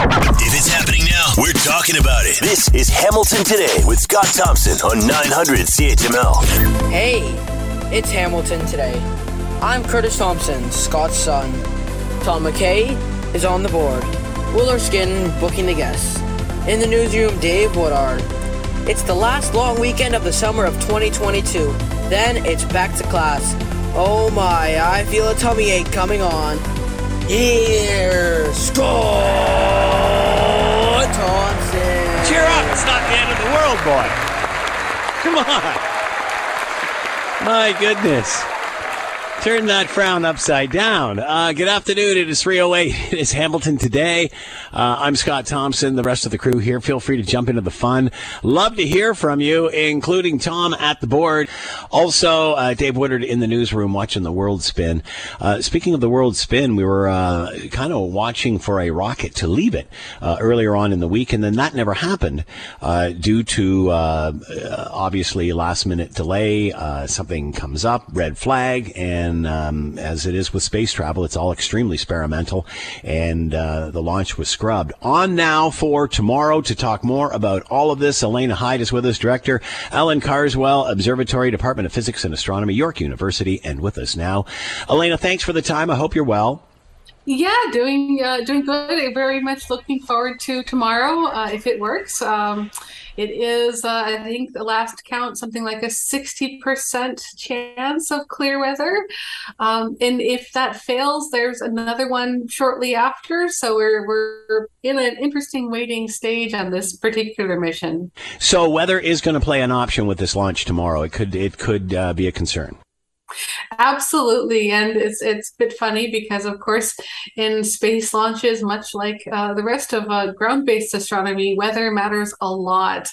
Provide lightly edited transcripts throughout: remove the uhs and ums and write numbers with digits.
If it's happening now, we're talking about it. This is Hamilton Today with Scott Thompson on 900 CHML. Hey, it's Hamilton Today. I'm Curtis Thompson, Scott's son. Tom McKay is on the board. Will Erskine booking the guests. In the newsroom, Dave Woodard. It's the last long weekend of the summer of 2022. Then it's back to class. Oh my, I feel a tummy ache coming on. Here's Scott Thompson. Cheer up, it's not the end of the world, boy. Come on. My goodness. Turn that frown upside down. Good afternoon. It is 3:08. It is Hamilton Today. I'm Scott Thompson. The rest of the crew here. Feel free to jump into the fun. Love to hear from you, including Tom at the board. Also, Dave Woodard in the newsroom watching the world spin. Speaking of the world spin, we were kind of watching for a rocket to leave it earlier on in the week, and then that never happened due to obviously last-minute delay. Something comes up, red flag, and as it is with space travel, it's all extremely experimental, and the launch was scrubbed. On now for tomorrow to talk more about all of this. Elena Hyde is with us, Director, Alan Carswell, Observatory, Department of Physics and Astronomy, York University, and with us now. Elena, thanks for the time. I hope you're well. Yeah, doing good. Very much looking forward to tomorrow, if it works. It is, I think, the last count, something like a 60% chance of clear weather. And if that fails, there's another one shortly after. So we're in an interesting waiting stage on this particular mission. So weather is going to play an option with this launch tomorrow. It could be a concern. Absolutely. And it's a bit funny because, of course, in space launches, much like the rest of ground-based astronomy, weather matters a lot.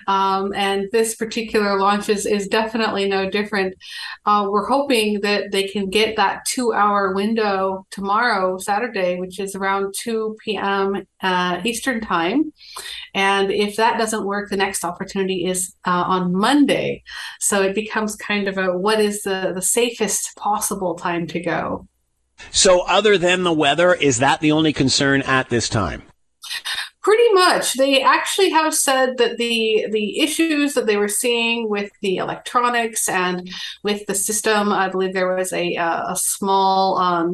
And this particular launch is definitely no different. We're hoping that they can get that 2-hour window tomorrow, Saturday, which is around 2 p.m. Eastern time. And if that doesn't work, the next opportunity is on Monday. So it becomes kind of what is the safest possible time to go. So other than the weather, is that the only concern at this time? Pretty much. They actually have said that the issues that they were seeing with the electronics and with the system, I believe there was a small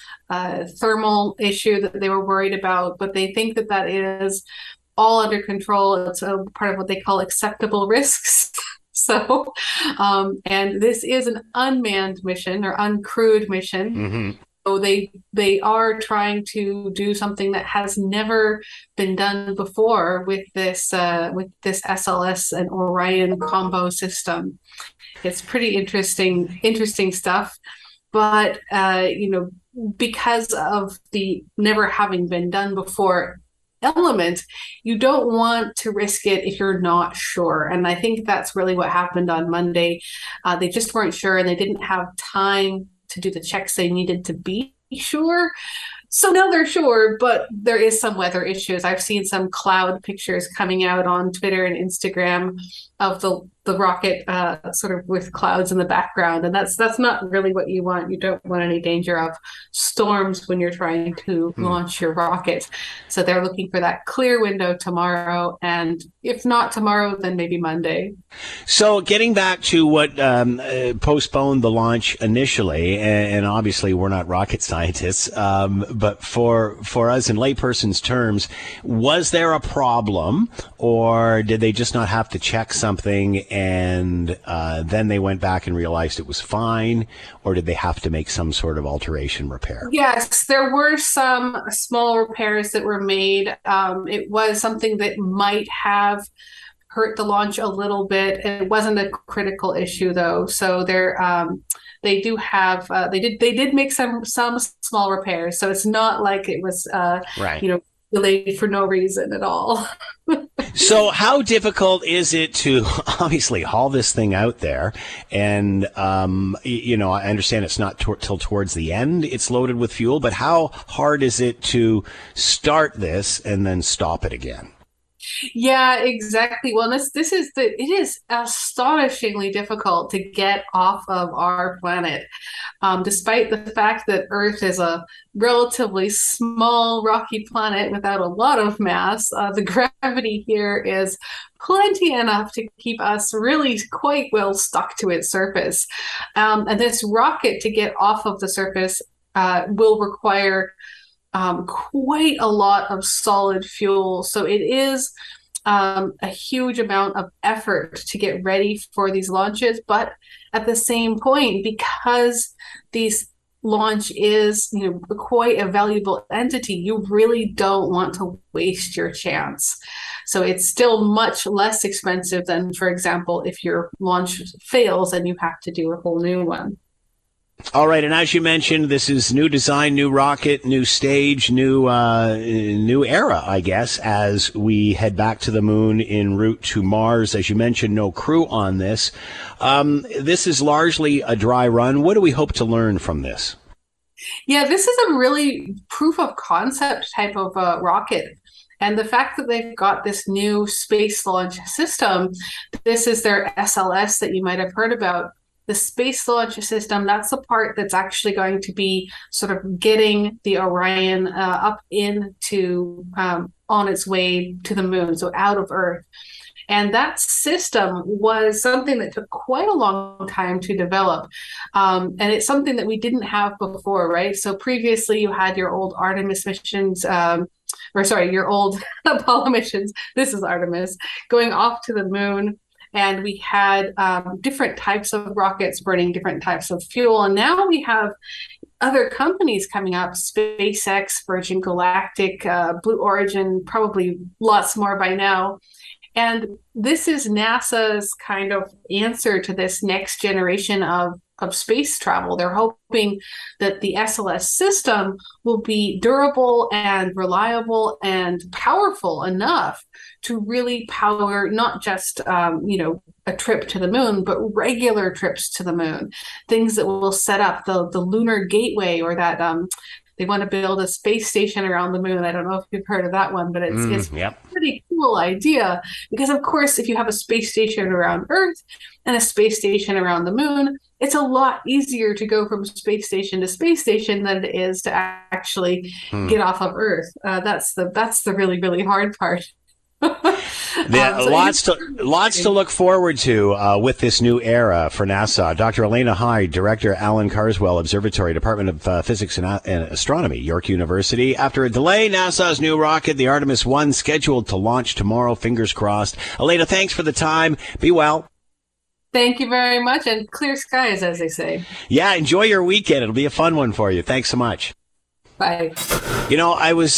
thermal issue that they were worried about, but they think that is all under control. It's a part of what they call acceptable risks. So, and this is an unmanned mission or uncrewed mission. Mm-hmm. So they are trying to do something that has never been done before with this SLS and Orion combo system. It's pretty interesting stuff. But because of the never having been done before element, you don't want to risk it if you're not sure. And I think that's really what happened on Monday. They just weren't sure, and they didn't have time to do the checks they needed to be sure. So now they're sure, but there is some weather issues. I've seen some cloud pictures coming out on Twitter and Instagram of the rocket sort of with clouds in the background. And that's not really what you want. You don't want any danger of storms when you're trying to launch your rocket. So they're looking for that clear window tomorrow. And if not tomorrow, then maybe Monday. So getting back to what postponed the launch initially, and obviously we're not rocket scientists, but for us in layperson's terms, was there a problem, or did they just not have to check something and then they went back and realized it was fine, or did they have to make some sort of alteration repair? Yes, there were some small repairs that were made. It was something that might have hurt the launch a little bit. It wasn't a critical issue though. So they do have they did make some small repairs. So it's not like it was delayed for no reason at all. So how difficult is it to obviously haul this thing out there? And, I understand it's not till towards the end it's loaded with fuel, but how hard is it to start this and then stop it again? Yeah, exactly. Well, it is astonishingly difficult to get off of our planet. Despite the fact that Earth is a relatively small rocky planet without a lot of mass, the gravity here is plenty enough to keep us really quite well stuck to its surface. And this rocket to get off of the surface will require quite a lot of solid fuel. So it is a huge amount of effort to get ready for these launches. But at the same point, because these launch is, quite a valuable entity, you really don't want to waste your chance. So it's still much less expensive than, for example, if your launch fails and you have to do a whole new one. All right, and as you mentioned, this is new design, new rocket, new stage, new era, I guess, as we head back to the moon en route to Mars. As you mentioned, no crew on this. This is largely a dry run. What do we hope to learn from this? Yeah, this is a really proof of concept type of rocket. And the fact that they've got this new space launch system, this is their SLS that you might have heard about. The space launch system, that's the part that's actually going to be sort of getting the Orion up into on its way to the moon, so out of Earth. And that system was something that took quite a long time to develop. And it's something that we didn't have before, right? So previously you had your old Artemis missions, your old Apollo missions. This is Artemis going off to the moon. And we had different types of rockets burning different types of fuel. And now we have other companies coming up, SpaceX, Virgin Galactic, Blue Origin, probably lots more by now. And this is NASA's kind of answer to this next generation of space travel. They're hoping that the SLS system will be durable and reliable and powerful enough to really power not just a trip to the moon, but regular trips to the moon. Things that will set up the lunar gateway, or that they want to build a space station around the moon. I don't know if you've heard of that one, but it's yep. a pretty cool idea, because of course, if you have a space station around Earth and a space station around the moon, it's a lot easier to go from space station to space station than it is to actually get off of Earth. That's the really, really hard part. Lots to look forward to with this new era for NASA. Dr. Elena Hyde, Director, Alan Carswell Observatory, Department of Physics and Astronomy, York University. After a delay, NASA's new rocket, the Artemis 1, scheduled to launch tomorrow. Fingers crossed. Elena, thanks for the time. Be well. Thank you very much, and clear skies, as they say. Yeah, enjoy your weekend. It'll be a fun one for you. Thanks so much. Bye. I was,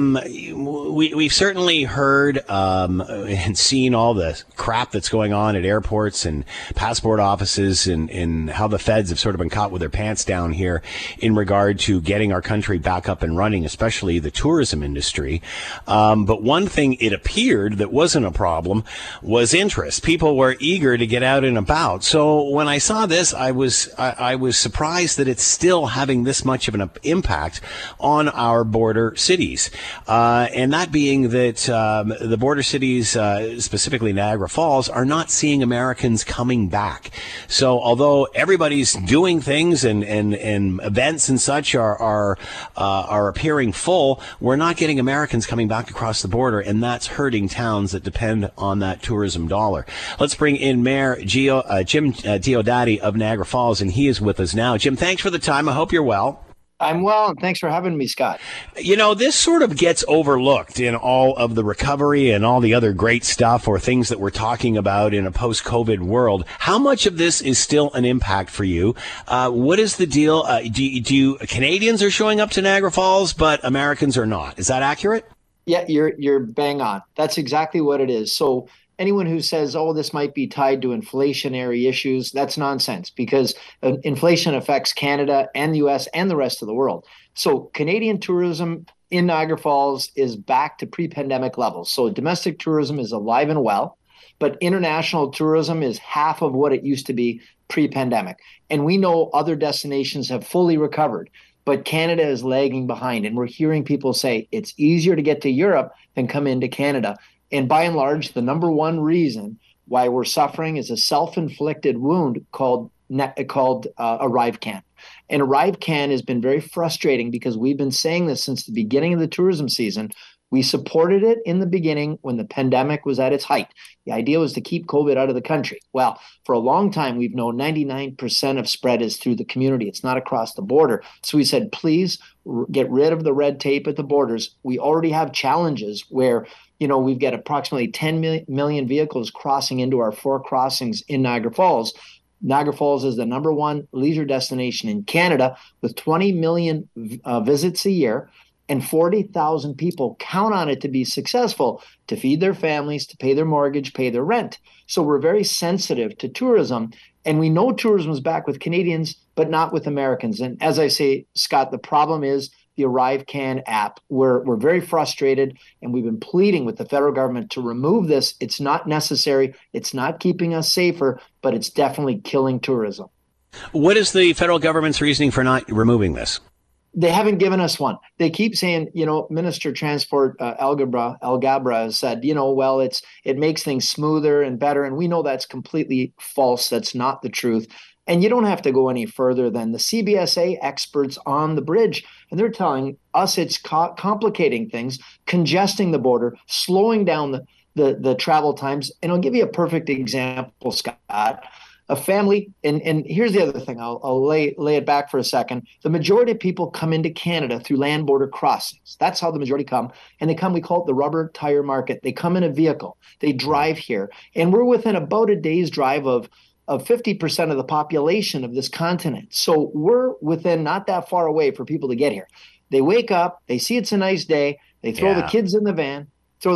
we've certainly heard and seen all the crap that's going on at airports and passport offices, and how the feds have sort of been caught with their pants down here in regard to getting our country back up and running, especially the tourism industry. But one thing it appeared that wasn't a problem was interest. People were eager to get out and about. So when I saw this, I was surprised that it's still having this much of an impact on our border cities. And that being that the border cities, specifically Niagara Falls, are not seeing Americans coming back. So although everybody's doing things and events and such are appearing full, we're not getting Americans coming back across the border, and that's hurting towns that depend on that tourism dollar. Let's bring in Mayor Jim Diodati of Niagara Falls, and he is with us now. Jim, thanks for the time. I hope you're well. I'm well, and thanks for having me, Scott. This sort of gets overlooked in all of the recovery and all the other great stuff, or things that we're talking about in a post-COVID world. How much of this is still an impact for you? What is the deal? Do Canadians are showing up to Niagara Falls, but Americans are not? Is that accurate? Yeah, you're bang on. That's exactly what it is. So anyone who says, oh, this might be tied to inflationary issues, that's nonsense, because inflation affects Canada and the U.S. and the rest of the world. So Canadian tourism in Niagara Falls is back to pre-pandemic levels. So domestic tourism is alive and well, but international tourism is half of what it used to be pre-pandemic. And we know other destinations have fully recovered, but Canada is lagging behind. And we're hearing people say it's easier to get to Europe than come into Canada. And by and large, the number one reason why we're suffering is a self-inflicted wound called ArriveCAN. And ArriveCAN has been very frustrating because we've been saying this since the beginning of the tourism season. We supported it in the beginning when the pandemic was at its height. The idea was to keep COVID out of the country. Well, for a long time, we've known 99% of spread is through the community. It's not across the border. So we said, please get rid of the red tape at the borders. We already have challenges where, we've got approximately 10 million vehicles crossing into our 4 crossings in Niagara Falls. Niagara Falls is the number one leisure destination in Canada with 20 million visits a year. And 40,000 people count on it to be successful, to feed their families, to pay their mortgage, pay their rent. So we're very sensitive to tourism. And we know tourism is back with Canadians, but not with Americans. And as I say, Scott, the problem is the ArriveCAN app. We're very frustrated, and we've been pleading with the federal government to remove this. It's not necessary. It's not keeping us safer, but it's definitely killing tourism. What is the federal government's reasoning for not removing this? They haven't given us one. They keep saying, Minister Transport Alghabra has said, well, it makes things smoother and better. And we know that's completely false. That's not the truth. And you don't have to go any further than the CBSA experts on the bridge. And they're telling us it's complicating things, congesting the border, slowing down the travel times. And I'll give you a perfect example, Scott. A family, and here's the other thing, I'll lay it back for a second. The majority of people come into Canada through land border crossings. That's how the majority come. And they come, we call it the rubber tire market. They come in a vehicle, they drive here. And we're within about a day's drive of 50% of the population of this continent. So we're within not that far away for people to get here. They wake up, they see it's a nice day, they throw the kids in the van,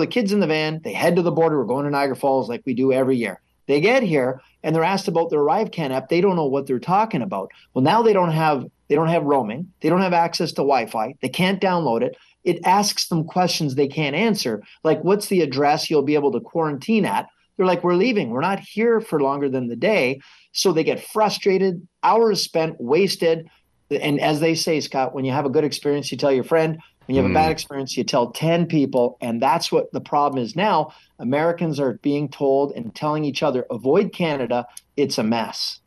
they head to the border. We're going to Niagara Falls like we do every year. They get here and they're asked about the ArriveCAN app. They don't know what they're talking about. Well, now they don't have roaming. They don't have access to Wi-Fi. They can't download it. It asks them questions they can't answer, like what's the address you'll be able to quarantine at? They're like, we're leaving. We're not here for longer than the day. So they get frustrated, hours spent, wasted. And as they say, Scott, when you have a good experience, you tell your friend. When you have a bad experience, you tell 10 people. And that's what the problem is now. Americans are being told and telling each other, avoid Canada. It's a mess.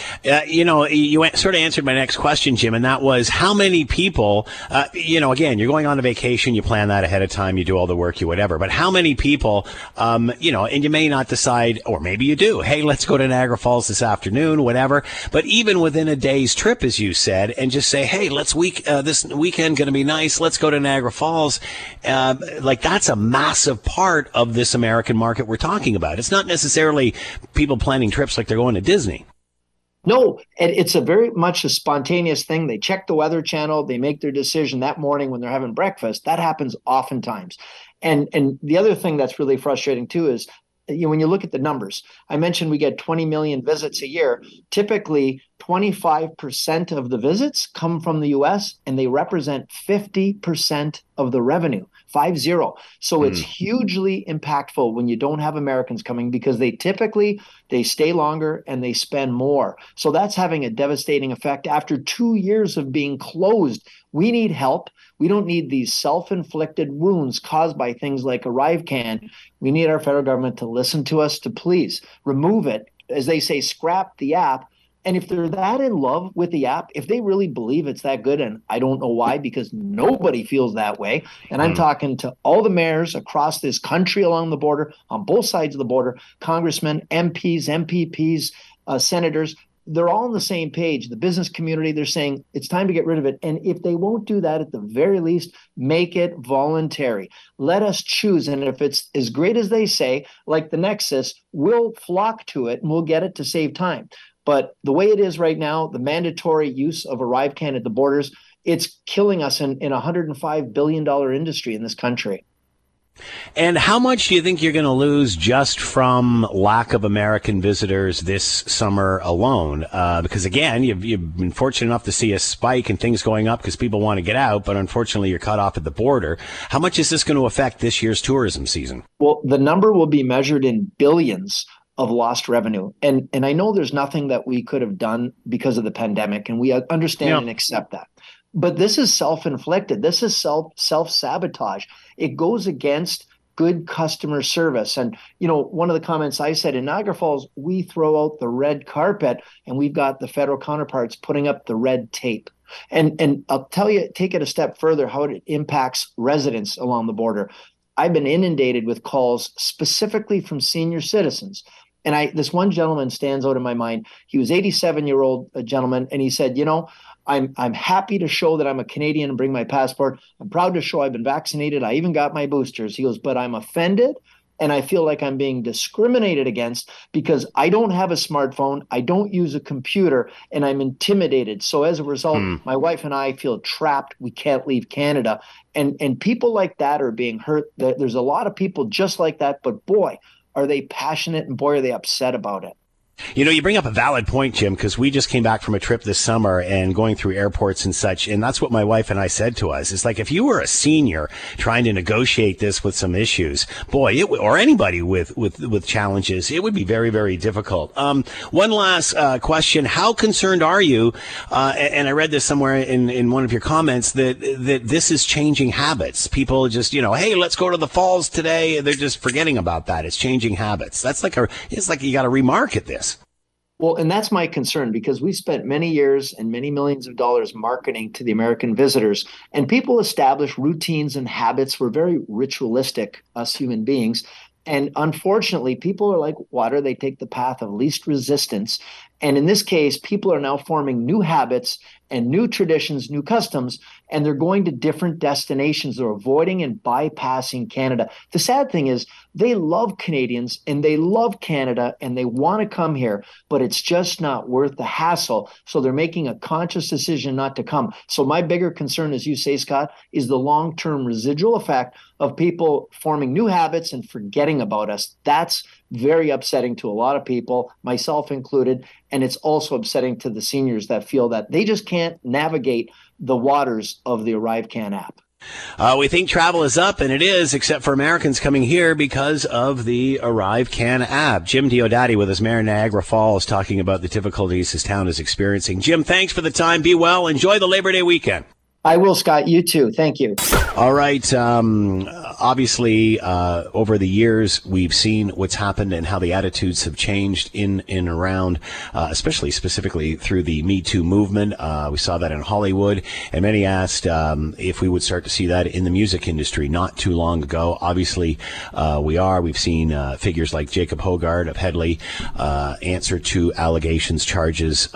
You sort of answered my next question, Jim, and that was how many people, again, you're going on a vacation, you plan that ahead of time, you do all the work, you whatever, but how many people, and you may not decide, or maybe you do, hey, let's go to Niagara Falls this afternoon, whatever, but even within a day's trip, as you said, and just say, hey, this weekend going to be nice, let's go to Niagara Falls, that's a massive part of this American market we're talking about. It's not necessarily people planning trips like they're going to Disney. No, and it's a very much a spontaneous thing. They check the Weather Channel. They make their decision that morning when they're having breakfast. That happens oftentimes. And the other thing that's really frustrating too is when you look at the numbers, I mentioned we get 20 million visits a year. Typically, 25% of the visits come from the U.S. and they represent 50% of the revenue. 50. So it's hugely impactful when you don't have Americans coming because they stay longer and they spend more. So that's having a devastating effect. After 2 years of being closed, we need help. We don't need these self-inflicted wounds caused by things like ArriveCAN. We need our federal government to listen to us, to please remove it. As they say, scrap the app. And if they're that in love with the app, if they really believe it's that good, and I don't know why, because nobody feels that way. And I'm talking to all the mayors across this country along the border, on both sides of the border, congressmen, MPs, MPPs, senators, they're all on the same page. The business community, they're saying it's time to get rid of it. And if they won't do that, at the very least, make it voluntary. Let us choose. And if it's as great as they say, like the Nexus, we'll flock to it and we'll get it to save time. But the way it is right now, the mandatory use of ArriveCAN at the borders, it's killing us in a $105 billion industry in this country. And how much do you think you're going to lose just from lack of American visitors this summer alone? Because, again, you've been fortunate enough to see a spike and things going up because people want to get out, but unfortunately you're cut off at the border. How much is this going to affect this year's tourism season? Well, the number will be measured in billions of lost revenue. And I know there's nothing that we could have done because of the pandemic, and we understand and accept that. But this is self-inflicted. This is self-sabotage. It goes against good customer service. And, one of the comments I said, in Niagara Falls, we throw out the red carpet and we've got the federal counterparts putting up the red tape. And I'll tell you, take it a step further, how it impacts residents along the border. I've been inundated with calls specifically from senior citizens. And this one gentleman stands out in my mind. He was 87-year-old gentleman, and he said, I'm happy to show that I'm a Canadian and bring my passport. I'm proud to show I've been vaccinated. I even got my boosters. He goes, but I'm offended and I feel like I'm being discriminated against because I don't have a smartphone, I don't use a computer, and I'm intimidated. So as a result, my wife and I feel trapped. We can't leave Canada. And people like that are being hurt. There's a lot of people just like that, but boy, are they passionate and boy, are they upset about it. You bring up a valid point, Jim, because we just came back from a trip this summer and going through airports and such. And that's what my wife and I said to us. It's like, if you were a senior trying to negotiate this with some issues, boy, or anybody with challenges, it would be very, very difficult. One last question. How concerned are you? And I read this somewhere in one of your comments that this is changing habits. People just, hey, let's go to the falls today. They're just forgetting about that. It's changing habits. It's like you got to remarket this. Well, and that's my concern, because we spent many years and many millions of dollars marketing to the American visitors, and people establish routines and habits. We're very ritualistic, us human beings. And unfortunately, people are like water. They take the path of least resistance. And in this case, people are now forming new habits and new traditions, new customs, and they're going to different destinations. They're avoiding and bypassing Canada. The sad thing is they love Canadians and they love Canada and they want to come here, but it's just not worth the hassle. So they're making a conscious decision not to come. So my bigger concern, as you say, Scott, is the long-term residual effect of people forming new habits and forgetting about us. That's very upsetting to a lot of people, myself included. And it's also upsetting to the seniors that feel that they just can't navigate the waters of the ArriveCan app. We think travel is up, and it is, except for Americans coming here because of the ArriveCan app. Jim Diodati with us, Mayor Niagara Falls, talking about the difficulties his town is experiencing. Jim, thanks for the time. Be well. Enjoy the Labor Day weekend. I will, Scott. You too. Thank you. All right. Obviously, over the years, we've seen what's happened and how the attitudes have changed in and around, especially specifically through the Me Too movement. We saw that in Hollywood, and many asked if we would start to see that in the music industry not too long ago. Obviously, we are. We've seen figures like Jacob Hoggard of Headley answer to allegations, charges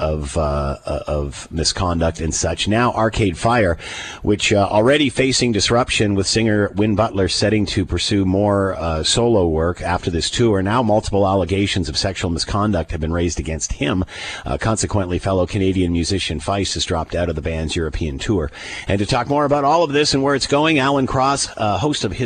of misconduct and such. Now, Arcade Fire, which already facing disruption with singer Win Butler setting to pursue more solo work after this tour. Now multiple allegations of sexual misconduct have been raised against him. Consequently, fellow Canadian musician Feist has dropped out of the band's European tour. And to talk more about all of this and where it's going, Alan Cross, host of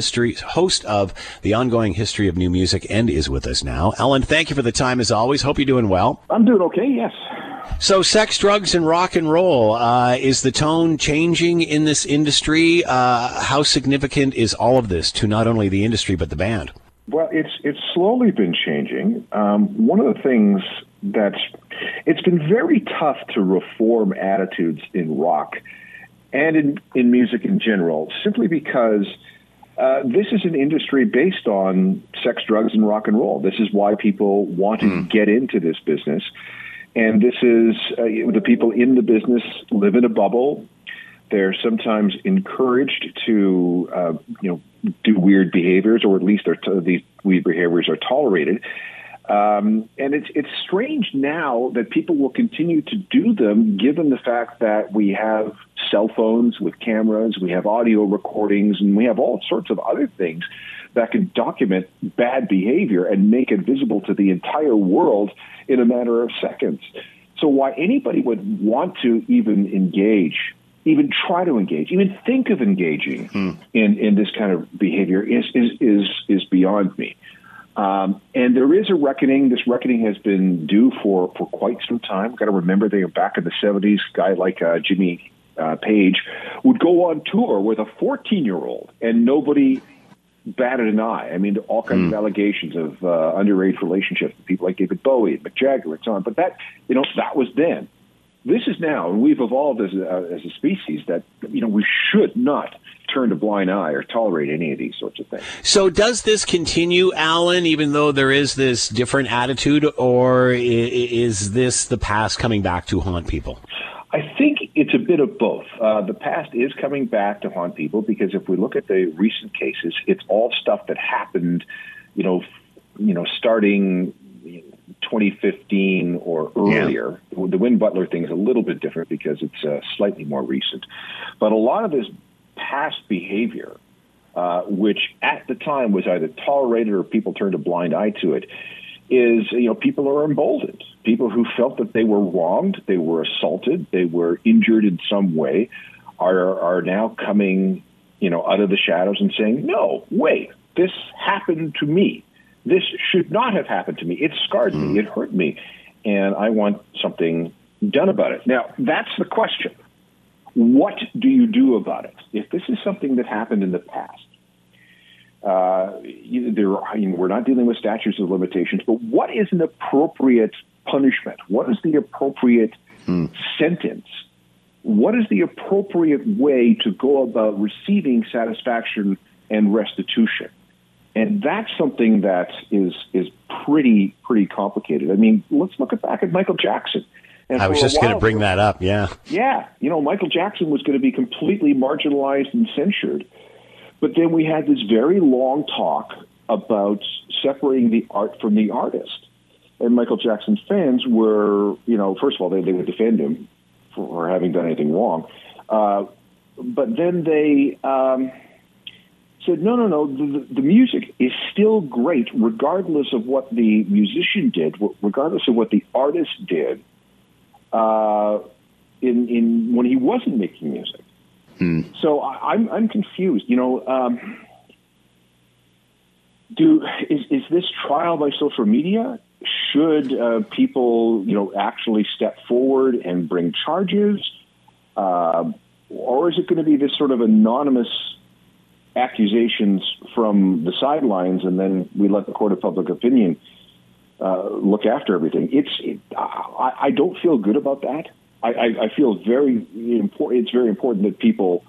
the ongoing history of new music, and is with us now. Alan, thank you for the time as always. Hope you're doing well. I'm doing okay, yes. So sex, drugs, and rock and roll, is the tone changing in this industry? How significant is all of this to not only the industry but the band? Well, it's slowly been changing. One of the things it's been very tough to reform attitudes in rock and in music in general, simply because this is an industry based on sex, drugs, and rock and roll. This is why people want to get into this business. And this is the people in the business live in a bubble. They're sometimes encouraged to, do weird behaviors, or at least these weird behaviors are tolerated. And it's strange now that people will continue to do them, given the fact that we have cell phones with cameras, we have audio recordings, and we have all sorts of other things that can document bad behavior and make it visible to the entire world in a matter of seconds. So why anybody would want to even engage, even try to engage, even think of engaging in this kind of behavior is beyond me. And there is a reckoning. This reckoning has been due for quite some time. We've got to remember they were back in the 70s. A guy like Jimmy Page would go on tour with a 14-year-old, and nobody batted an eye. I mean, all kinds of allegations of underage relationships with people like David Bowie and Mick Jagger and so on. But that was then. this is now, and we've evolved as a species that, we should not turn a blind eye or tolerate any of these sorts of things. So does this continue, Alan, even though there is this different attitude, or is this the past coming back to haunt people? I think it's a bit of both. The past is coming back to haunt people because if we look at the recent cases, it's all stuff that happened, starting 2015 or earlier. Yeah. The Win Butler thing is a little bit different because it's slightly more recent. But a lot of this past behavior, which at the time was either tolerated or people turned a blind eye to it, is, people are emboldened. People who felt that they were wronged, they were assaulted, they were injured in some way, are now coming, out of the shadows and saying, no, wait, this happened to me. This should not have happened to me. It scarred me. It hurt me. And I want something done about it. Now, that's the question. What do you do about it? If this is something that happened in the past, we're not dealing with statutes of limitations, but what is an appropriate punishment? What is the appropriate sentence? What is the appropriate way to go about receiving satisfaction and restitution? And that's something that is pretty complicated. I mean, let's look back at Michael Jackson. And I was just going to bring that up, yeah. Yeah, Michael Jackson was going to be completely marginalized and censured. But then we had this very long talk about separating the art from the artist. And Michael Jackson's fans were, first of all, they would defend him for having done anything wrong. But then they said, no, the music is still great regardless of what the musician did, regardless of what the artist did in when he wasn't making music. So I'm confused. Is this trial by social media? Should people, actually step forward and bring charges, or is it going to be this sort of anonymous accusations from the sidelines, and then we let the court of public opinion look after everything? I don't feel good about that. I feel very important. It's very important that people,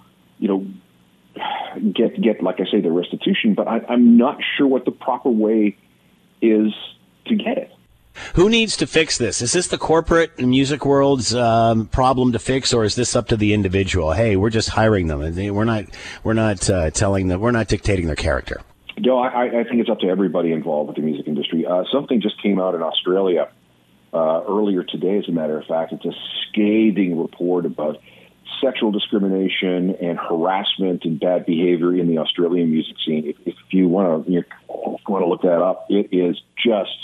get like I say, the restitution. But I'm not sure what the proper way is to get it. Who needs to fix this? Is this the corporate music world's problem to fix, or is this up to the individual? Hey, we're just hiring them, and we're not telling them, we're not dictating their character. No, I think it's up to everybody involved with the music industry. Something just came out in Australia earlier today, as a matter of fact. It's a scathing report about sexual discrimination and harassment and bad behavior in the Australian music scene. If you want to look that up, it is just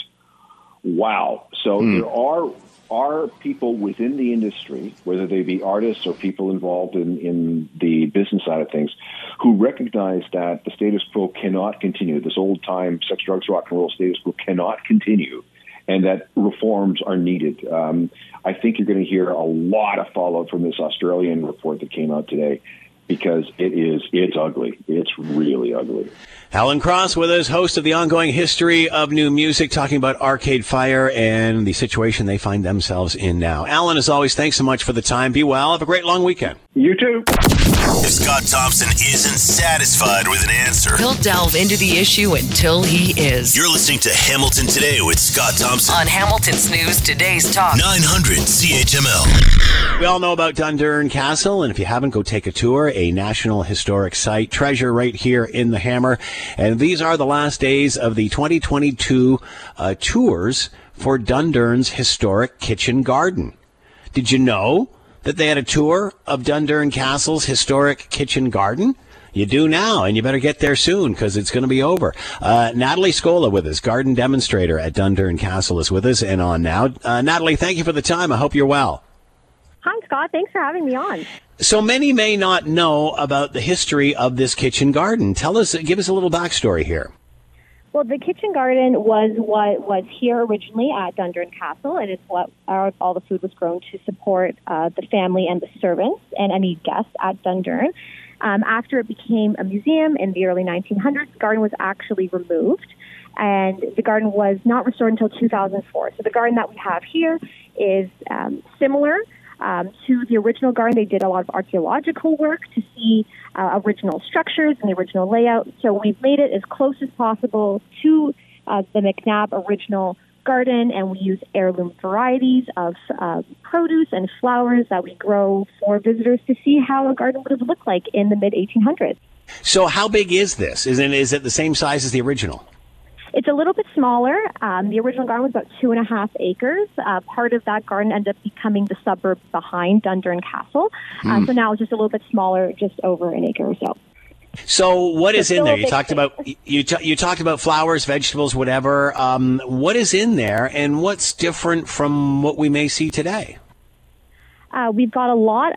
wow. So there are people within the industry, whether they be artists or people involved in the business side of things, who recognize that the status quo cannot continue. This old-time sex, drugs, rock and roll status quo cannot continue, and that reforms are needed. I think you're going to hear a lot of fallout from this Australian report that came out today, because it's ugly. It's really ugly. Alan Cross with us, host of the ongoing history of new music, talking about Arcade Fire and the situation they find themselves in now. Alan, as always, thanks so much for the time. Be well. Have a great long weekend. You too. If Scott Thompson isn't satisfied with an answer, he'll delve into the issue until he is. You're listening to Hamilton Today with Scott Thompson on Hamilton's News Today's Talk 900 CHML. We all know about Dundurn Castle, and if you haven't, go take a tour. A National Historic Site, treasure right here in the Hammer. And these are the last days of the 2022 tours for Dundurn's historic kitchen garden. Did you know that they had a tour of Dundurn Castle's historic kitchen garden? You do now, and you better get there soon, because it's going to be over. Natalie Scola with us, garden demonstrator at Dundurn Castle, is with us and on now. Natalie, thank you for the time. I hope you're well. Hi, Scott. Thanks for having me on. So many may not know about the history of this kitchen garden. Give us a little backstory here. Well, the kitchen garden was what was here originally at Dundurn Castle, and it's what all the food was grown to support the family and the servants and any guests at Dundurn. After it became a museum in the early 1900s, the garden was actually removed, and the garden was not restored until 2004. So the garden that we have here is similar. to the original garden. They did a lot of archaeological work to see original structures and the original layout. So we've made it as close as possible to the McNabb original garden, and we use heirloom varieties of produce and flowers that we grow for visitors to see how a garden would have looked like in the mid-1800s. So how big is this? Is it the same size as the original? It's a little bit smaller. The original garden was about 2.5 acres. Part of that garden ended up becoming the suburb behind Dundurn Castle. So now it's just a little bit smaller, just over an acre or so. So what is in there? You talked about flowers, vegetables, whatever. What is in there, and what's different from what we may see today? We've got a lot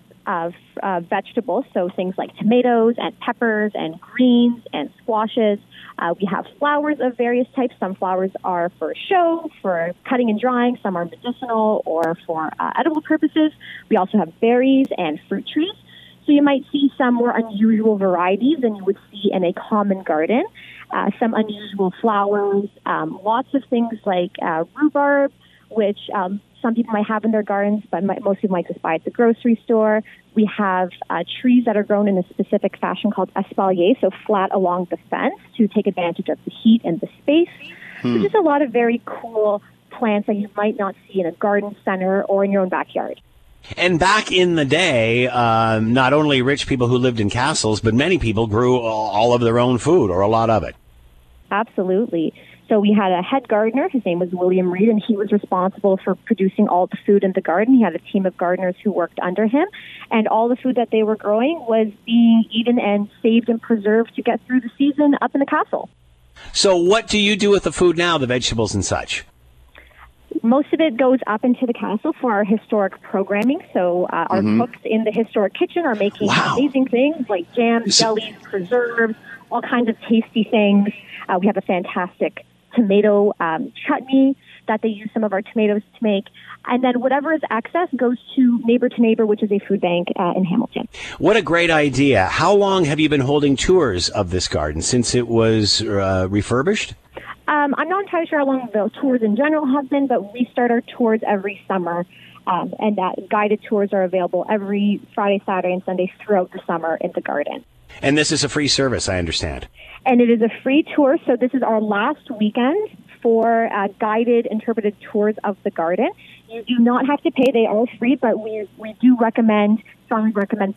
of vegetables, so things like tomatoes and peppers and greens and squashes. We have flowers of various types. Some flowers are for show, for cutting and drying. Some are medicinal or for edible purposes. We also have berries and fruit trees. So you might see some more unusual varieties than you would see in a common garden. Some unusual flowers, lots of things like rhubarb, which some people might have in their gardens, but most people might just buy at the grocery store. We have trees that are grown in a specific fashion called espalier, so flat along the fence to take advantage of the heat and the space. So just a lot of very cool plants that you might not see in a garden center or in your own backyard. And back in the day, not only rich people who lived in castles, but many people grew all of their own food, or a lot of it. Absolutely. So we had a head gardener. His name was William Reed, and he was responsible for producing all the food in the garden. He had a team of gardeners who worked under him, and all the food that they were growing was being eaten and saved and preserved to get through the season up in the castle. So what do you do with the food now, the vegetables and such? Most of it goes up into the castle for our historic programming. So our cooks in the historic kitchen are making amazing things like jams, jellies, preserves, all kinds of tasty things. We have a fantastic tomato chutney that they use some of our tomatoes to make. And then whatever is excess goes to Neighbor to Neighbor, which is a food bank in Hamilton. What a great idea. How long have you been holding tours of this garden since it was refurbished? I'm not entirely sure how long the tours in general have been, but we start our tours every summer, and that guided tours are available every Friday, Saturday, and Sunday throughout the summer in the garden. And this is a free service, I understand. And it is a free tour, so this is our last weekend for guided, interpreted tours of the garden. You do not have to pay. They are free, but we do strongly recommend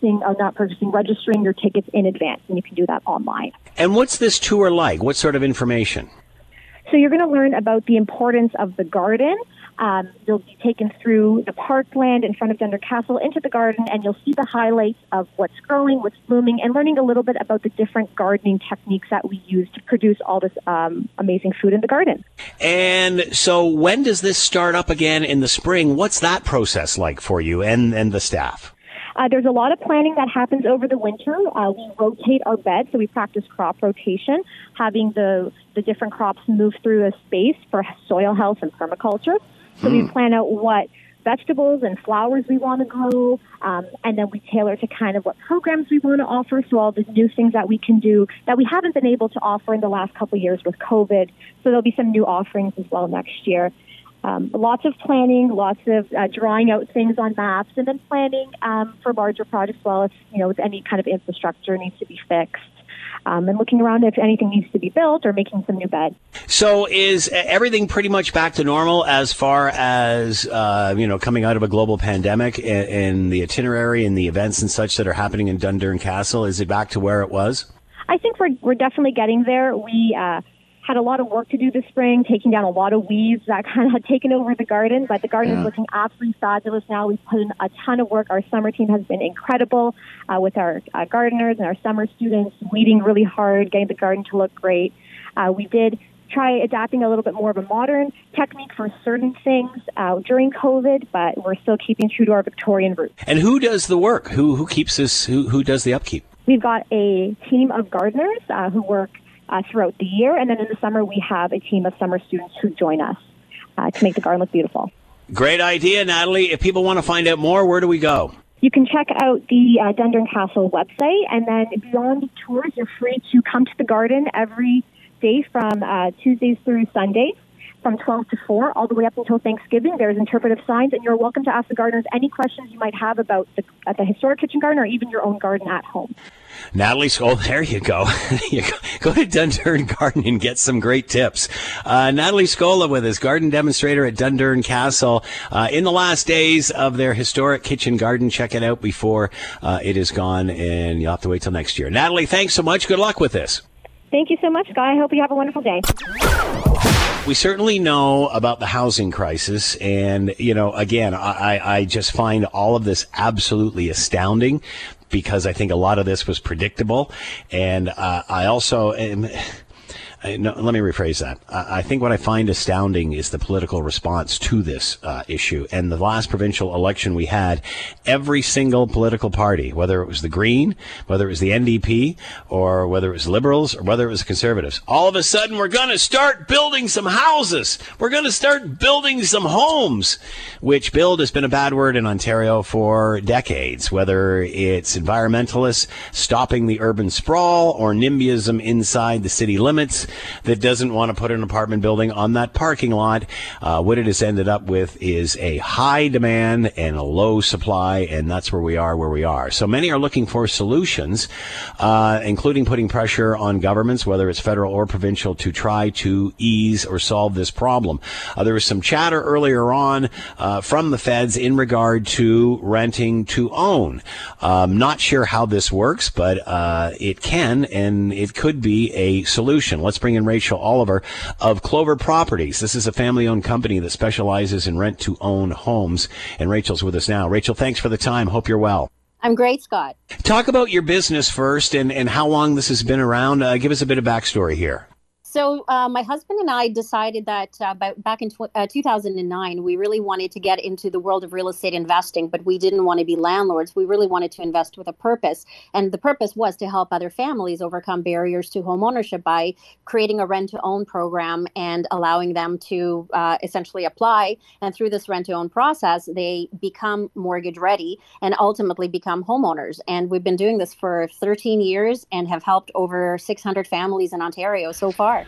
registering your tickets in advance, and you can do that online. And what's this tour like? What sort of information? So you're going to learn about the importance of the garden. You'll be taken through the parkland in front of Dundurn Castle into the garden, and you'll see the highlights of what's growing, what's blooming, and learning a little bit about the different gardening techniques that we use to produce all this amazing food in the garden. And so when does this start up again in the spring? What's that process like for you and the staff? There's a lot of planning that happens over the winter. We rotate our beds, so we practice crop rotation, having the different crops move through a space for soil health and permaculture. So we plan out what vegetables and flowers we want to grow, and then we tailor to kind of what programs we want to offer, so all the new things that we can do that we haven't been able to offer in the last couple of years with COVID. So there'll be some new offerings as well next year. Lots of planning, lots of drawing out things on maps, and then planning for larger projects as well, if any kind of infrastructure needs to be fixed. And looking around if anything needs to be built or making some new beds. So is everything pretty much back to normal as far as, coming out of a global pandemic and the itinerary and the events and such that are happening in Dundurn Castle? Is it back to where it was? I think we're definitely getting there. We had a lot of work to do this spring, taking down a lot of weeds that kind of had taken over the garden, but the garden is looking absolutely fabulous now. We've put in a ton of work. Our summer team has been incredible with our gardeners and our summer students, weeding really hard, getting the garden to look great. We did try adapting a little bit more of a modern technique for certain things during COVID, but we're still keeping true to our Victorian roots. And who does the work? Who keeps this? Who does the upkeep? We've got a team of gardeners who work throughout the year, and then in the summer we have a team of summer students who join us to make the garden look beautiful. Great idea, Natalie. If people want to find out more, where do we go? You can check out the Dundurn Castle website, and then beyond the tours, you're free to come to the garden every day from Tuesdays through Sundays. from 12 to 4 all the way up until Thanksgiving. There's interpretive signs, and you're welcome to ask the gardeners any questions you might have about the historic kitchen garden or even your own garden at home. Natalie Scola, there you go. Go to Dundurn Garden and get some great tips. Natalie Scola with us, garden demonstrator at Dundurn Castle. In the last days of their historic kitchen garden, check it out before it is gone, and you'll have to wait till next year. Natalie, thanks so much. Good luck with this. Thank you so much, Guy. I hope you have a wonderful day. We certainly know about the housing crisis. And, you know, again, I just find all of this absolutely astounding because I think a lot of this was predictable. And I also am... No, let me rephrase that. I think what I find astounding is the political response to this issue. And the last provincial election we had, every single political party, whether it was the Green, whether it was the NDP, or whether it was Liberals, or whether it was Conservatives, all of a sudden we're going to start building some houses. We're going to start building some homes, which build has been a bad word in Ontario for decades, whether it's environmentalists stopping the urban sprawl or NIMBYism inside the city limits that doesn't want to put an apartment building on that parking lot. What it has ended up with is a high demand and a low supply, and that's where we are. So many are looking for solutions, including putting pressure on governments, whether it's federal or provincial, to try to ease or solve this problem. There was some chatter earlier on from the feds in regard to renting to own. Not sure how this works, but it can, and it could be a solution. Let's bring in Rachel Oliver of Clover Properties. This is a family-owned company that specializes in rent-to-own homes, and Rachel's with us now. Rachel, thanks for the time. Hope you're well. I'm great, Scott. Talk about your business first and how long this has been around. Give us a bit of backstory here. So my husband and I decided that back in 2009, we really wanted to get into the world of real estate investing, but we didn't want to be landlords. We really wanted to invest with a purpose. And the purpose was to help other families overcome barriers to home ownership by creating a rent-to-own program and allowing them to essentially apply. And through this rent-to-own process, they become mortgage ready and ultimately become homeowners. And we've been doing this for 13 years and have helped over 600 families in Ontario so far.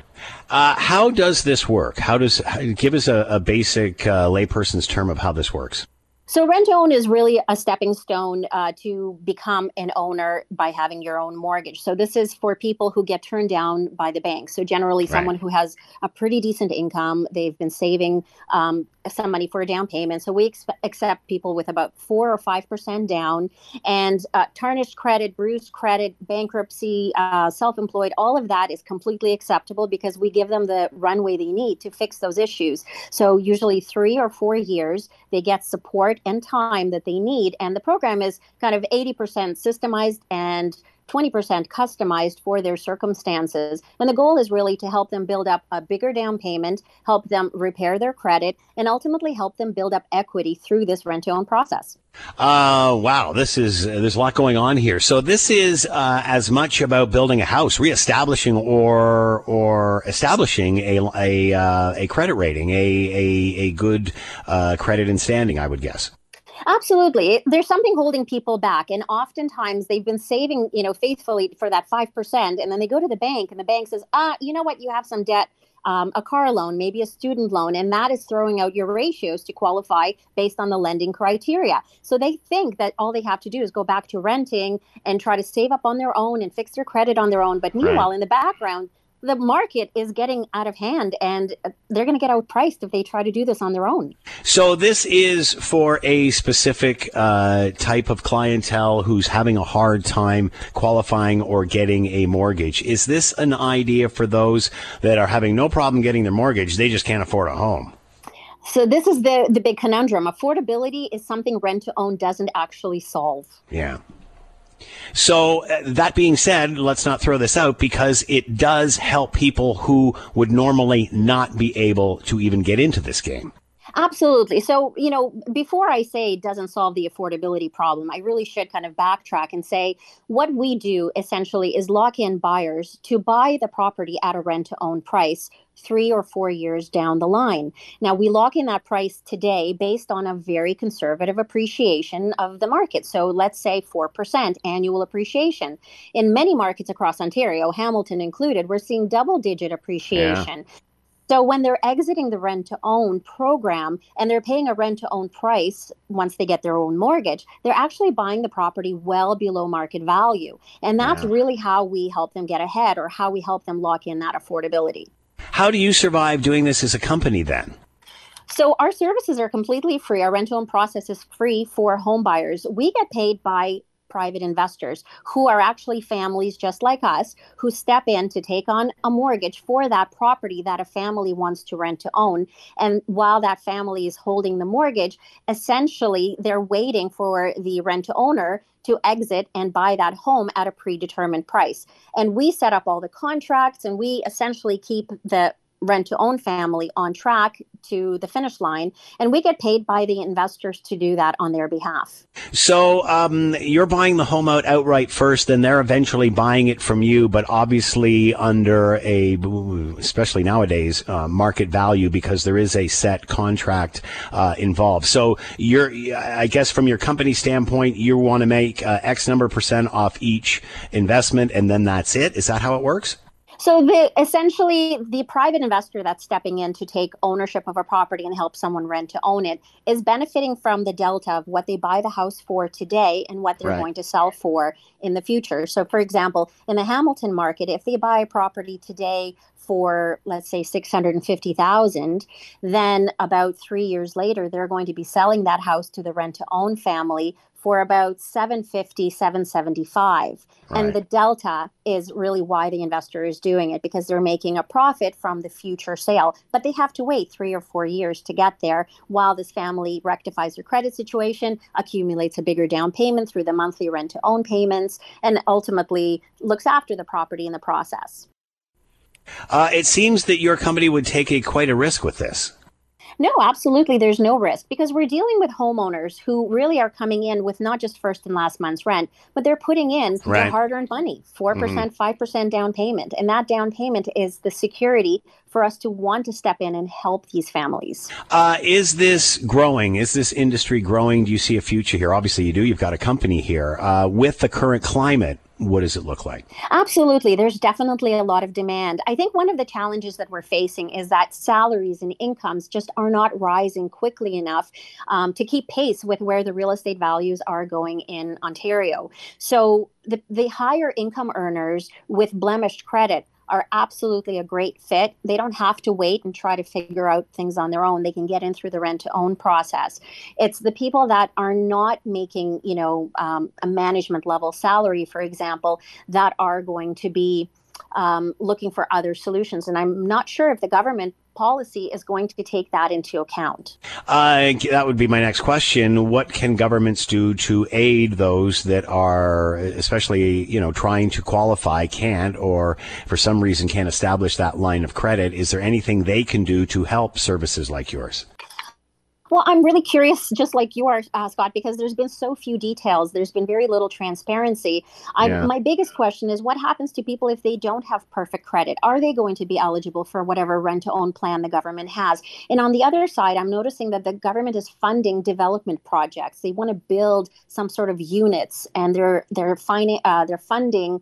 How does this work? Give us a basic layperson's term of how this works. So rent-to-own is really a stepping stone to become an owner by having your own mortgage. So this is for people who get turned down by the bank. So generally someone who has a pretty decent income, they've been saving some money for a down payment. So we accept people with about 4 or 5% down, and tarnished credit, bruised credit, bankruptcy, self-employed, all of that is completely acceptable because we give them the runway they need to fix those issues. So usually 3 or 4 years, they get support and time that they need. And the program is kind of 80% systemized and 20% customized for their circumstances. And the goal is really to help them build up a bigger down payment, help them repair their credit, and ultimately help them build up equity through this rent-to-own process. Wow, there's a lot going on here. So this is as much about building a house, reestablishing or establishing a credit rating, a good credit and standing, I would guess. Absolutely. There's something holding people back. And oftentimes they've been saving, faithfully for that 5%. And then they go to the bank and the bank says, you know what, you have some debt, a car loan, maybe a student loan. And that is throwing out your ratios to qualify based on the lending criteria. So they think that all they have to do is go back to renting and try to save up on their own and fix their credit on their own. But meanwhile, in the background, the market is getting out of hand and they're going to get outpriced if they try to do this on their own. So this is for a specific type of clientele who's having a hard time qualifying or getting a mortgage. Is this an idea for those that are having no problem getting their mortgage? They just can't afford a home. So this is the big conundrum. Affordability is something rent-to-own doesn't actually solve. Yeah. So that being said, let's not throw this out because it does help people who would normally not be able to even get into this game. Absolutely. So, before I say it doesn't solve the affordability problem, I really should kind of backtrack and say what we do essentially is lock in buyers to buy the property at a rent-to-own price 3 or 4 years down the line. Now, we lock in that price today based on a very conservative appreciation of the market. So let's say 4% annual appreciation. In many markets across Ontario, Hamilton included, we're seeing double-digit appreciation. Yeah. So when they're exiting the rent-to-own program and they're paying a rent-to-own price once they get their own mortgage, they're actually buying the property well below market value. And that's really how we help them get ahead, or how we help them lock in that affordability. How do you survive doing this as a company then? So our services are completely free. Our rent-to-own process is free for home buyers. We get paid by private investors who are actually families just like us, who step in to take on a mortgage for that property that a family wants to rent to own. And while that family is holding the mortgage, essentially they're waiting for the rent to owner to exit and buy that home at a predetermined price. And we set up all the contracts, and we essentially keep the rent-to-own family on track to the finish line, and we get paid by the investors to do that on their behalf. So you're buying the home outright first, then they're eventually buying it from you, but obviously under especially nowadays, market value, because there is a set contract involved. So I guess from your company standpoint, you want to make X number % off each investment, and then that's it? Is that how it works? So essentially, the private investor that's stepping in to take ownership of a property and help someone rent to own it is benefiting from the delta of what they buy the house for today and what they're going to sell for in the future. So, for example, in the Hamilton market, if they buy a property today for, let's say, $650,000, then about 3 years later, they're going to be selling that house to the rent-to-own family for about $750,000, $775,000. And the delta is really why the investor is doing it, because they're making a profit from the future sale. But they have to wait 3 or 4 years to get there, while this family rectifies their credit situation, accumulates a bigger down payment through the monthly rent-to-own payments, and ultimately looks after the property in the process. It seems that your company would take quite a risk with this. No, absolutely. There's no risk, because we're dealing with homeowners who really are coming in with not just first and last month's rent, but they're putting in their hard-earned money, 4%, 5% down payment. And that down payment is the security for us to want to step in and help these families. Is this growing? Is this industry growing? Do you see a future here? Obviously you do. You've got a company here. With the current climate, what does it look like? Absolutely. There's definitely a lot of demand. I think one of the challenges that we're facing is that salaries and incomes just are not rising quickly enough to keep pace with where the real estate values are going in Ontario. So the higher income earners with blemished credit are absolutely a great fit. They don't have to wait and try to figure out things on their own. They can get in through the rent-to-own process. It's the people that are not making, a management level salary, for example, that are going to be looking for other solutions. And I'm not sure if the government policy is going to take that into account. That would be my next question. What can governments do to aid those that are, especially, trying to qualify, can't, or for some reason can't establish that line of credit? Is there anything they can do to help services like yours? Well, I'm really curious, just like you are, Scott, because there's been so few details. There's been very little transparency. My biggest question is, what happens to people if they don't have perfect credit? Are they going to be eligible for whatever rent-to-own plan the government has? And on the other side, I'm noticing that the government is funding development projects. They want to build some sort of units, and they're funding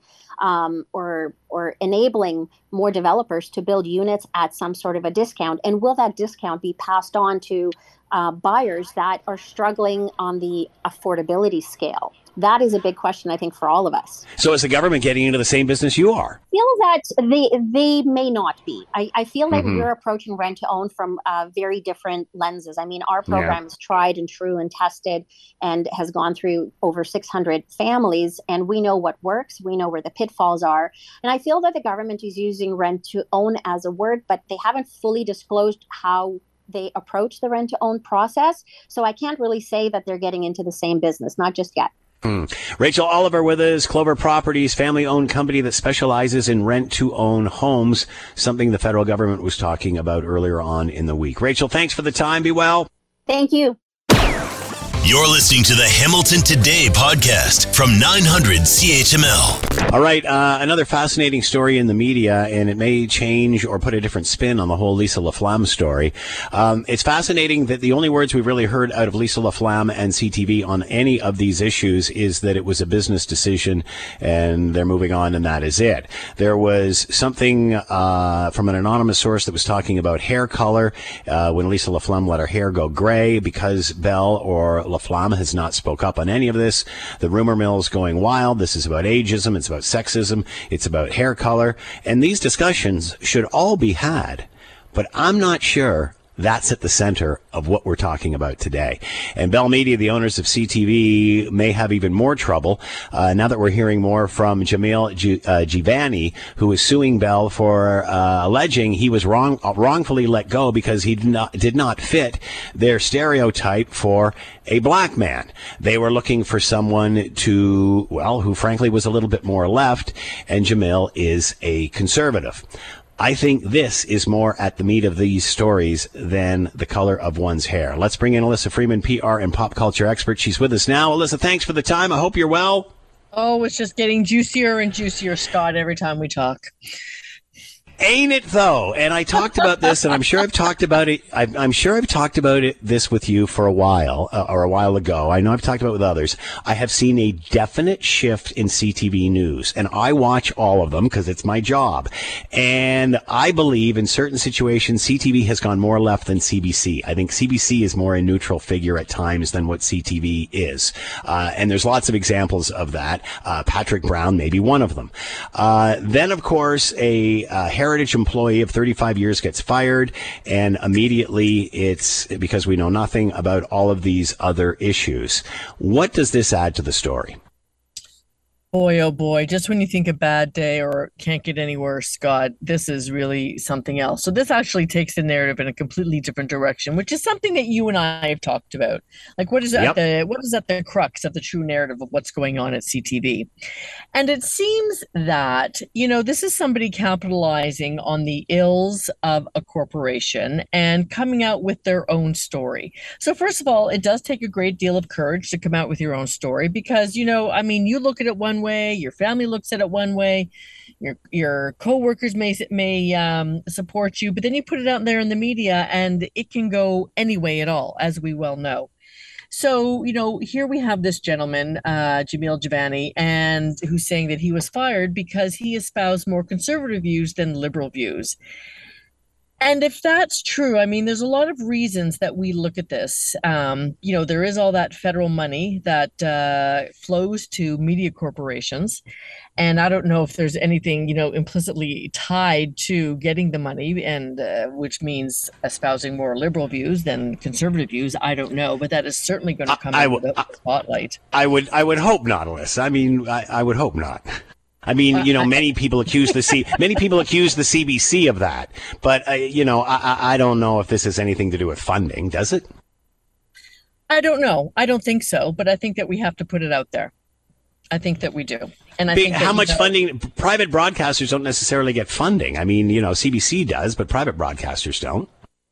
or enabling more developers to build units at some sort of a discount. And will that discount be passed on to buyers that are struggling on the affordability scale? That is a big question, I think, for all of us. So is the government getting into the same business you are? I feel that they may not be. I feel like we're approaching rent-to-own from very different lenses. I mean, our program is tried and true and tested and has gone through over 600 families, and we know what works. We know where the pitfalls are. And I feel that the government is using rent-to-own as a word, but they haven't fully disclosed how they approach the rent-to-own process. So I can't really say that they're getting into the same business, not just yet. Rachel Oliver with us, Clover Properties, family-owned company that specializes in rent-to-own homes, something the federal government was talking about earlier on in the week. Rachel, thanks for the time. Be well. Thank you. You're listening to the Hamilton Today podcast from 900 CHML. All right, another fascinating story in the media, and it may change or put a different spin on the whole Lisa LaFlamme story. It's fascinating that the only words we've really heard out of Lisa LaFlamme and CTV on any of these issues is that it was a business decision and they're moving on, and that is it. There was something from an anonymous source that was talking about hair color when Lisa LaFlamme let her hair go gray, because Bell or LaFlamme has not spoke up on any of this. The rumor mill's going wild. This is about ageism. It's about sexism. It's about hair color. And these discussions should all be had. But I'm not sure that's at the center of what we're talking about today. And Bell Media, the owners of CTV, may have even more trouble now that we're hearing more from Jamil Jivani, who is suing Bell for alleging he was wrongfully let go because he did not fit their stereotype for a black man. They were looking for someone who frankly was a little bit more left, and Jamil is a conservative. I think this is more at the meat of these stories than the color of one's hair. Let's bring in Alyssa Freeman, PR and pop culture expert. She's with us now. Alyssa, thanks for the time. I hope you're well. Oh, it's just getting juicier and juicier, Scott, every time we talk. Ain't it though? And I talked about this, and I'm sure I've talked about it. I'm sure I've talked about this with you for a while, or a while ago. I know I've talked about it with others. I have seen a definite shift in CTV news, and I watch all of them because it's my job. And I believe in certain situations, CTV has gone more left than CBC. I think CBC is more a neutral figure at times than what CTV is. And there's lots of examples of that. Patrick Brown may be one of them. Then, of course, a Heritage employee of 35 years gets fired, and immediately it's because we know nothing about all of these other issues. What does this add to the story? Boy, oh boy, just when you think a bad day or can't get any worse, Scott, this is really something else. So this actually takes the narrative in a completely different direction, which is something that you and I have talked about. Like, what is at the crux of the true narrative of what's going on at CTV? And it seems that, this is somebody capitalizing on the ills of a corporation and coming out with their own story. So first of all, it does take a great deal of courage to come out with your own story because, you look at it one way, your family looks at it one way, your co-workers may support you, but then you put it out there in the media and it can go any way at all, as we well know. So, here we have this gentleman, Jamil Jivani, and who's saying that he was fired because he espoused more conservative views than liberal views. And if that's true, there's a lot of reasons that we look at this. There is all that federal money that flows to media corporations. And I don't know if there's anything, implicitly tied to getting the money, and which means espousing more liberal views than conservative views. I don't know, but that is certainly going to come out of the spotlight. I would hope not, Alyssa. I would hope not. Many people accuse the CBC of that, but I don't know if this has anything to do with funding, does it? I don't know. I don't think so, but I think that we have to put it out there. I think that we do. And I think how much funding? Private broadcasters don't necessarily get funding. CBC does, but private broadcasters don't.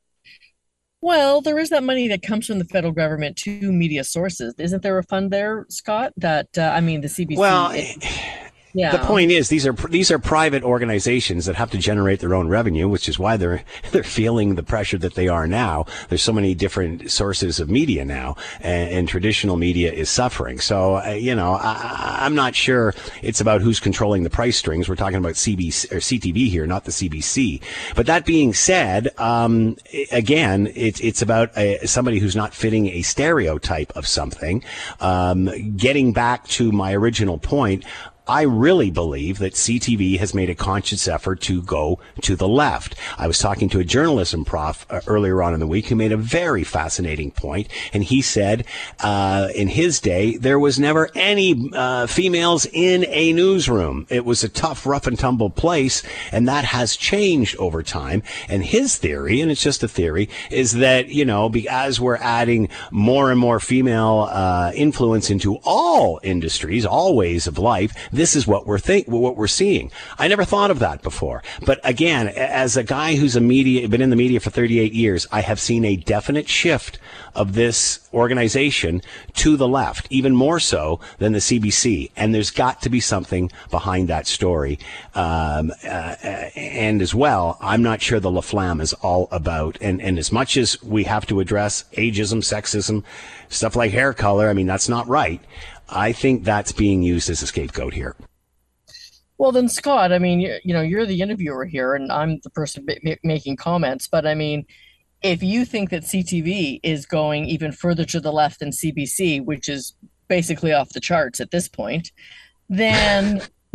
Well, there is that money that comes from the federal government to media sources. Isn't there a fund there, Scott? That the CBC. Well. Yeah. The point is, these are private organizations that have to generate their own revenue, which is why they're feeling the pressure that they are now. There's so many different sources of media now, and traditional media is suffering. So, I'm not sure it's about who's controlling the price strings. We're talking about CBC or CTV here, not the CBC. But that being said, again, it's about somebody who's not fitting a stereotype of something. Getting back to my original point, I really believe that CTV has made a conscious effort to go to the left. I was talking to a journalism prof earlier on in the week who made a very fascinating point, and he said in his day there was never any females in a newsroom. It was a tough, rough and tumble place, and that has changed over time. And his theory, and it's just a theory, is that, as we're adding more and more female influence into all industries, all ways of life, this is what we're seeing. I never thought of that before. But again, as a guy who's been in the media for 38 years, I have seen a definite shift of this organization to the left, even more so than the CBC. And there's got to be something behind that story. And as well, I'm not sure the La Flamme is all about. And as much as we have to address ageism, sexism, stuff like hair color, I mean, that's not right. I think that's being used as a scapegoat here. Well, then, Scott, I mean, you're the interviewer here, and I'm the person making comments. But I mean, if you think that CTV is going even further to the left than CBC, which is basically off the charts at this point, then,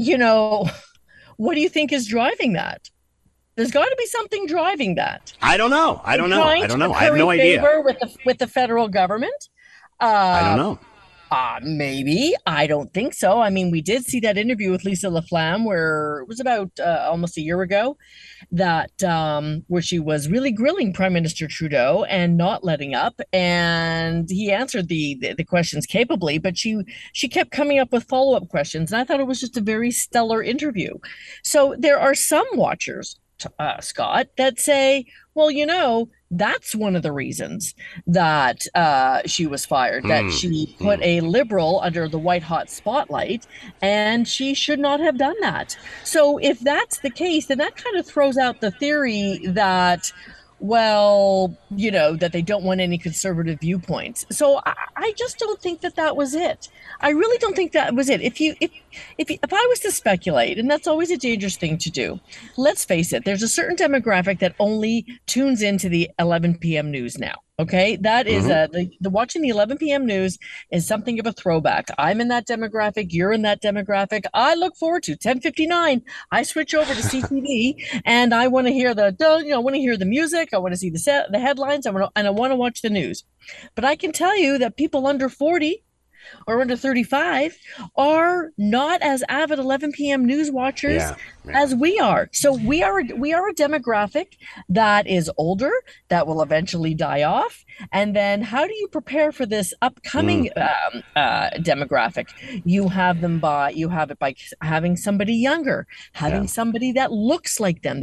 what do you think is driving that? There's got to be something driving that. I don't know. I have no idea. With the federal government? I don't know. Maybe. I don't think so. I mean, we did see that interview with Lisa La Flamme where it was about almost a year ago that where she was really grilling Prime Minister Trudeau and not letting up. And he answered the questions capably, but she kept coming up with follow-up questions. And I thought it was just a very stellar interview. So there are some watchers, Scott, that say, well, that's one of the reasons that she was fired, that she put a liberal under the white hot spotlight, and she should not have done that. So if that's the case, then that kind of throws out the theory that, well, that they don't want any conservative viewpoints. So I just don't think that was it. I really don't think that was it. If I was to speculate, and that's always a dangerous thing to do, let's face it, there's a certain demographic that only tunes into the 11 p.m. news now. Okay, that is the watching the 11 p.m. news is something of a throwback. I'm in that demographic. You're in that demographic. I look forward to 10:59. I switch over to CTV, and I want to hear the music. I want to see the headlines. I want to watch the news. But I can tell you that people under 40 or under 35 are not as avid 11 p.m. news watchers as we are. So we are a demographic that is older, that will eventually die off. And then how do you prepare for this upcoming demographic? You have it by having somebody younger, having somebody that looks like them,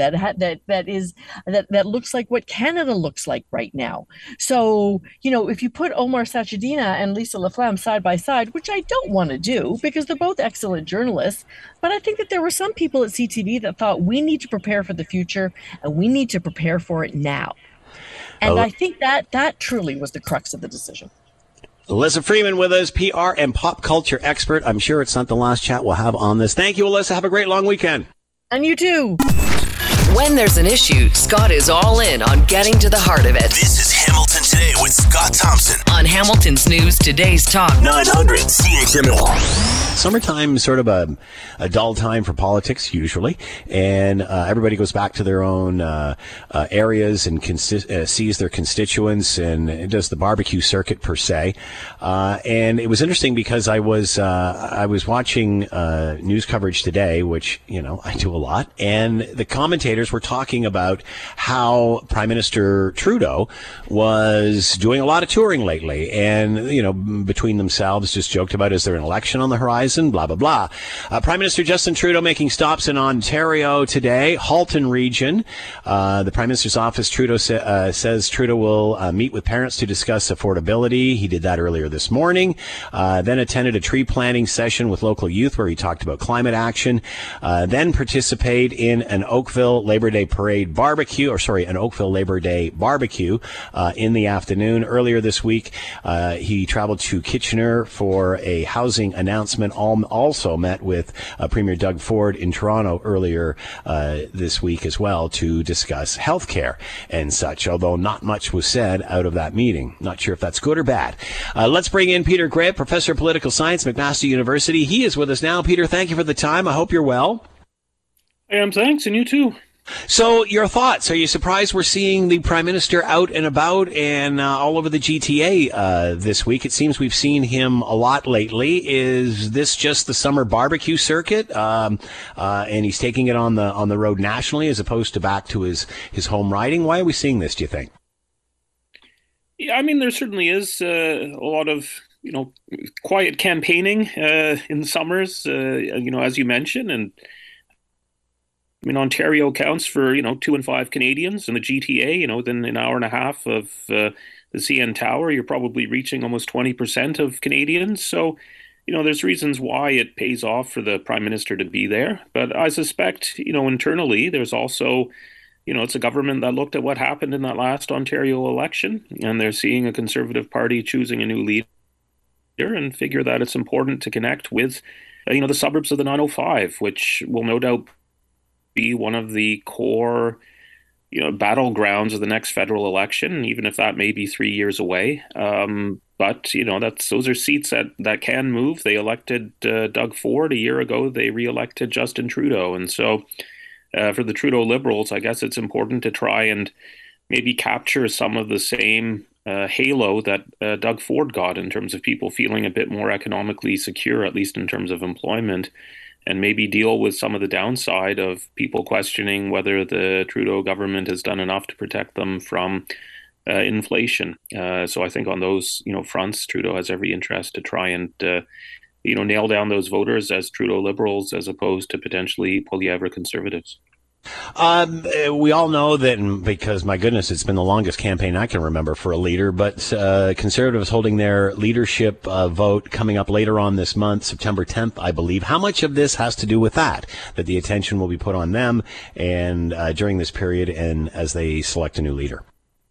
that looks like what Canada looks like right now. So, if you put Omar Sachedina and Lisa La Flamme side by side, which I don't want to do because they're both excellent journalists, but I think that there were some people at CTV that thought we need to prepare for the future and we need to prepare for it now. And I think that truly was the crux of the decision. Alyssa Freeman with us, PR and pop culture expert. I'm sure it's not the last chat we'll have on this. Thank you, Alyssa. Have a great long weekend. And you too. When there's an issue, Scott is all in on getting to the heart of it. This is Hamilton Today with Scott Thompson on Hamilton's News Today's Talk 900 CHML. Summertime is sort of a dull time for politics, usually, and everybody goes back to their own areas and sees their constituents and does the barbecue circuit per se. And it was interesting because I was watching news coverage today, which I do a lot, and the commentators were talking about how Prime Minister Trudeau was doing a lot of touring lately, and between themselves just joked about, is there an election on the horizon, blah blah blah. Prime Minister Justin Trudeau making stops in Ontario today, Halton region. The Prime Minister's office, Trudeau says Trudeau will meet with parents to discuss affordability. He did that earlier this morning, then attended a tree planting session with local youth where he talked about climate action, then participate in an Oakville Labor Day barbecue in the afternoon. Earlier this week, he traveled to Kitchener for a housing announcement. Also met with Premier Doug Ford in Toronto earlier this week as well to discuss healthcare and such, although not much was said out of that meeting. Not sure if that's good or bad. Let's bring in Peter Graefe, Professor of Political Science, McMaster University. He is with us now. Peter, thank you for the time. I hope you're well. I am, thanks, and you too. So your thoughts, are you surprised we're seeing the Prime Minister out and about and all over the GTA this week? It seems we've seen him a lot lately. Is this just the summer barbecue circuit? And he's taking it on the road nationally as opposed to back to his home riding? Why are we seeing this, do you think? Yeah, I mean, there certainly is a lot of quiet campaigning in the summers, as you mentioned. And I mean, Ontario counts for, 2 in 5 Canadians, and the GTA, within an hour and a half of the CN Tower, you're probably reaching almost 20% of Canadians. So, there's reasons why it pays off for the Prime Minister to be there. But I suspect, internally, there's also, it's a government that looked at what happened in that last Ontario election, and they're seeing a Conservative Party choosing a new leader and figure that it's important to connect with, the suburbs of the 905, which will no doubt be one of the core, battlegrounds of the next federal election, even if that may be 3 years away. But those are seats that can move. They elected Doug Ford a year ago. They re-elected Justin Trudeau, and so for the Trudeau Liberals, I guess it's important to try and maybe capture some of the same halo that Doug Ford got in terms of people feeling a bit more economically secure, at least in terms of employment, and maybe deal with some of the downside of people questioning whether the Trudeau government has done enough to protect them from inflation. So I think on those fronts, Trudeau has every interest to try and nail down those voters as Trudeau Liberals as opposed to potentially Poilievre Conservatives. We all know that because, my goodness, it's been the longest campaign I can remember for a leader, but Conservatives holding their leadership vote coming up later on this month, September 10th, I believe. How much of this has to do with that the attention will be put on them and during this period and as they select a new leader?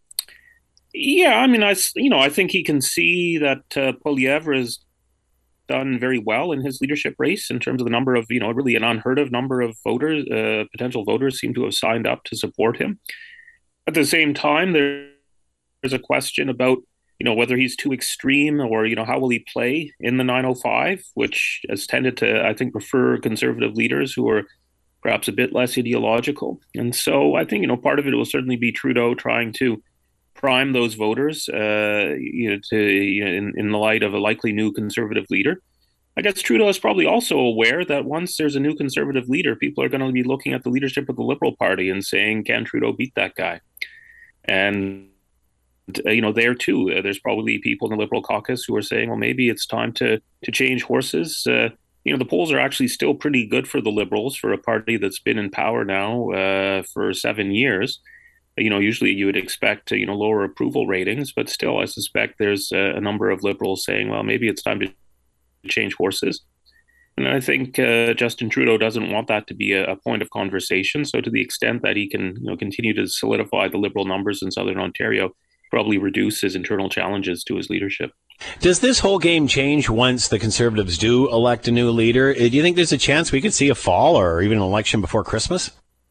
Yeah, I mean, I think he can see that Poilievre is done very well in his leadership race in terms of the number of, really an unheard of number of voters, potential voters seem to have signed up to support him. At the same time, there's a question about, whether he's too extreme or, how will he play in the 905, which has tended to, I think, prefer conservative leaders who are perhaps a bit less ideological. And so I think, part of it will certainly be Trudeau trying to prime those voters, in the light of a likely new conservative leader. I guess Trudeau is probably also aware that once there's a new conservative leader, people are going to be looking at the leadership of the Liberal Party and saying, can Trudeau beat that guy? And, there too, there's probably people in the Liberal caucus who are saying, well, maybe it's time to change horses. The polls are actually still pretty good for the Liberals, for a party that's been in power now for 7 years. Usually you would expect, lower approval ratings, but still, I suspect there's a number of Liberals saying, well, maybe it's time to change horses. And I think Justin Trudeau doesn't want that to be a point of conversation. So to the extent that he can continue to solidify the Liberal numbers in Southern Ontario, probably reduce his internal challenges to his leadership. Does this whole game change once the Conservatives do elect a new leader? Do you think there's a chance we could see a fall or even an election before Christmas?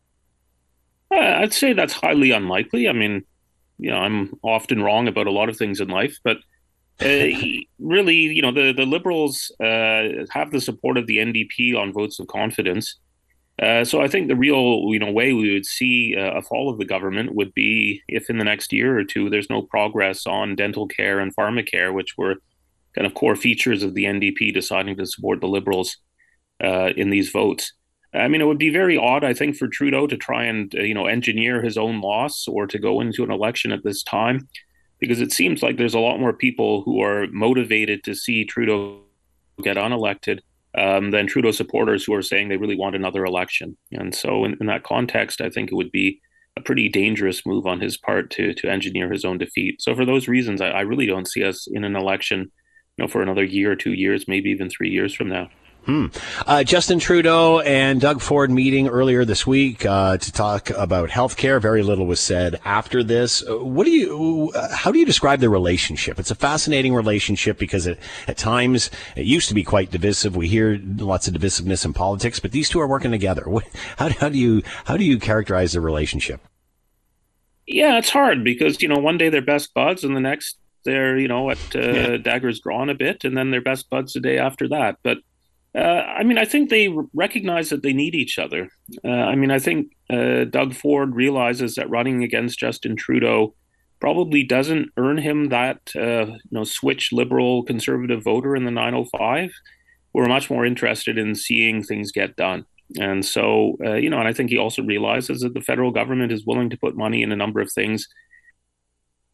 I'd say that's highly unlikely. I mean, I'm often wrong about a lot of things in life, but really, the Liberals have the support of the NDP on votes of confidence. So I think the real, way we would see a fall of the government would be if in the next year or two there's no progress on dental care and pharmacare, which were kind of core features of the NDP deciding to support the Liberals in these votes. I mean, it would be very odd, I think, for Trudeau to try and, engineer his own loss or to go into an election at this time, because it seems like there's a lot more people who are motivated to see Trudeau get unelected than Trudeau supporters who are saying they really want another election. And so in that context, I think it would be a pretty dangerous move on his part to engineer his own defeat. So for those reasons, I really don't see us in an election, for another year or 2 years, maybe even 3 years from now. Justin Trudeau and Doug Ford meeting earlier this week to talk about healthcare. Very little was said after this. How do you describe the relationship? It's a fascinating relationship because at times it used to be quite divisive. We hear lots of divisiveness in politics, but these two are working together. How do you characterize the relationship? Yeah, it's hard because one day they're best buds and the next they're at daggers drawn a bit, and then they're best buds the day after that. But I think they recognize that they need each other. I think Doug Ford realizes that running against Justin Trudeau probably doesn't earn him that, switch liberal conservative voter in the 905. We're much more interested in seeing things get done. And so, and I think he also realizes that the federal government is willing to put money in a number of things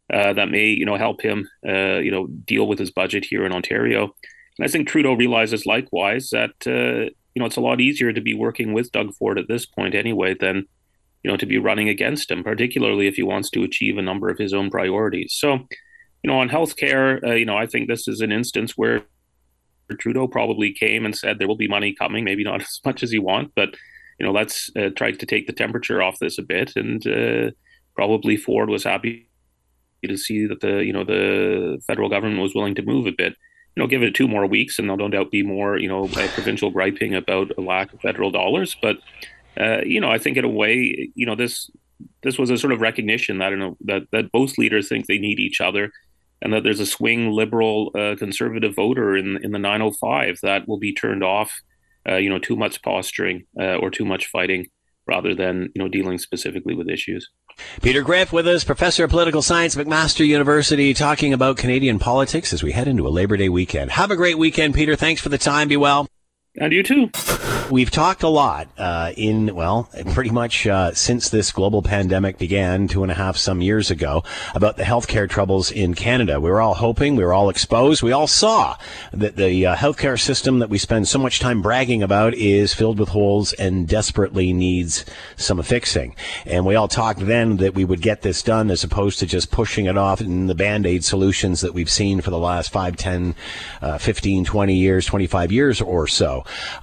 that may, help him, deal with his budget here in Ontario. And I think Trudeau realizes likewise that, it's a lot easier to be working with Doug Ford at this point anyway than, to be running against him, particularly if he wants to achieve a number of his own priorities. So, on healthcare, I think this is an instance where Trudeau probably came and said there will be money coming, maybe not as much as he wants, but, let's try to take the temperature off this a bit. And probably Ford was happy to see that the federal government was willing to move a bit. Give it 2 more weeks, and there'll no doubt be more, provincial griping about a lack of federal dollars. But, I think in a way, this was a sort of recognition that that both leaders think they need each other, and that there's a swing liberal conservative voter in the 905 that will be turned off, too much posturing or too much fighting, rather than dealing specifically with issues. Peter Graefe with us, professor of political science, McMaster University, talking about Canadian politics as we head into a Labor Day weekend. Have a great weekend, Peter. Thanks for the time. Be well. And you too. We've talked a lot pretty much since this global pandemic began 2.5 years ago about the healthcare troubles in Canada. We were all hoping, we were all exposed, we all saw that the healthcare system that we spend so much time bragging about is filled with holes and desperately needs some fixing. And we all talked then that we would get this done as opposed to just pushing it off in the Band-Aid solutions that we've seen for the last 5, 10, 15, 20 years, 25 years or so.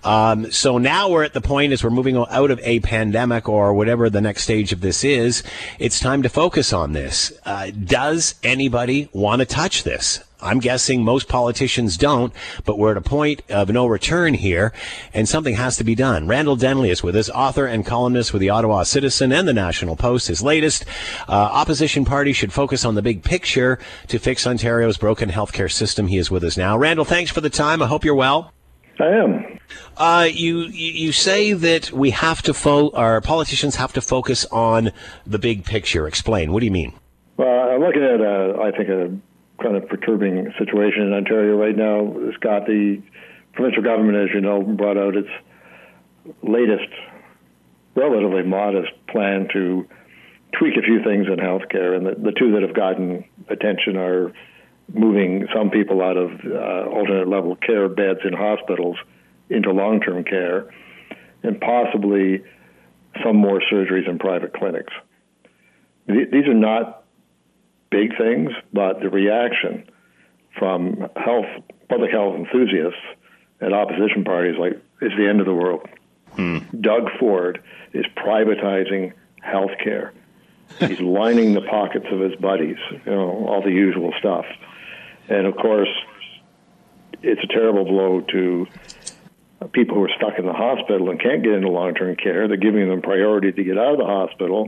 So now we're at the point as we're moving out of a pandemic or whatever the next stage of this is, it's time to focus on this. Does anybody want to touch this? I'm guessing most politicians don't, but we're at a point of no return here, and something has to be done. Randall Denley is with us, author and columnist with the Ottawa Citizen and the National Post. His latest, opposition parties should focus on the big picture to fix Ontario's broken healthcare system. He is with us now. Randall, thanks for the time. I hope you're well. I am. You say that we have to our politicians have to focus on the big picture. Explain. What do you mean? Well, I'm looking at I think a kind of perturbing situation in Ontario right now. Scott, the provincial government, as you know, brought out its latest, relatively modest plan to tweak a few things in healthcare, and the two that have gotten attention are moving some people out of alternate level care beds in hospitals into long-term care, and possibly some more surgeries in private clinics. These are not big things, but the reaction from public health enthusiasts and opposition parties it's the end of the world. Doug Ford is privatizing health care. He's lining the pockets of his buddies, all the usual stuff. And, of course, it's a terrible blow to people who are stuck in the hospital and can't get into long-term care. They're giving them priority to get out of the hospital.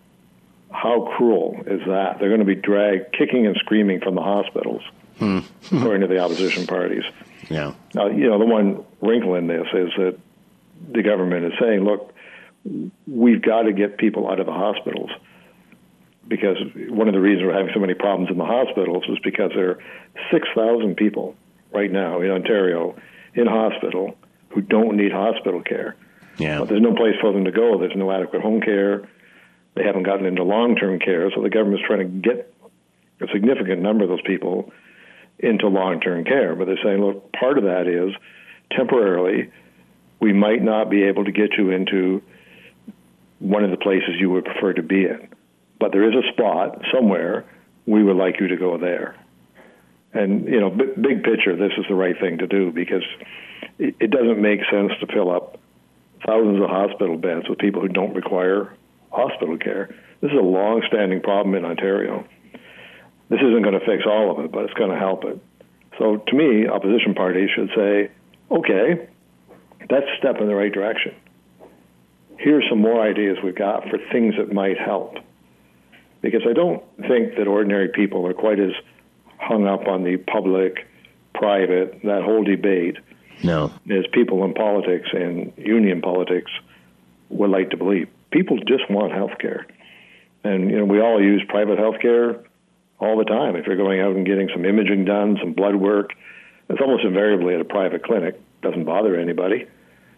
How cruel is that? They're going to be dragged kicking and screaming from the hospitals, according to the opposition parties. Yeah. Now, the one wrinkle in this is that the government is saying, look, we've got to get people out of the hospitals, because one of the reasons we're having so many problems in the hospitals is because there are 6,000 people right now in Ontario in hospital who don't need hospital care. Yeah. But there's no place for them to go. There's no adequate home care. They haven't gotten into long-term care, so the government's trying to get a significant number of those people into long-term care. But they're saying, look, part of that is temporarily we might not be able to get you into one of the places you would prefer to be in. But there is a spot somewhere we would like you to go there. And, big picture, this is the right thing to do, because it doesn't make sense to fill up thousands of hospital beds with people who don't require hospital care. This is a long-standing problem in Ontario. This isn't going to fix all of it, but it's going to help it. So to me, opposition parties should say, okay, that's a step in the right direction. Here's some more ideas we've got for things that might help. Because I don't think that ordinary people are quite as hung up on the public, private, that whole debate, as people in politics and union politics would like to believe. People just want health care. And, we all use private health care all the time. If you're going out and getting some imaging done, some blood work, it's almost invariably at a private clinic. Doesn't bother anybody.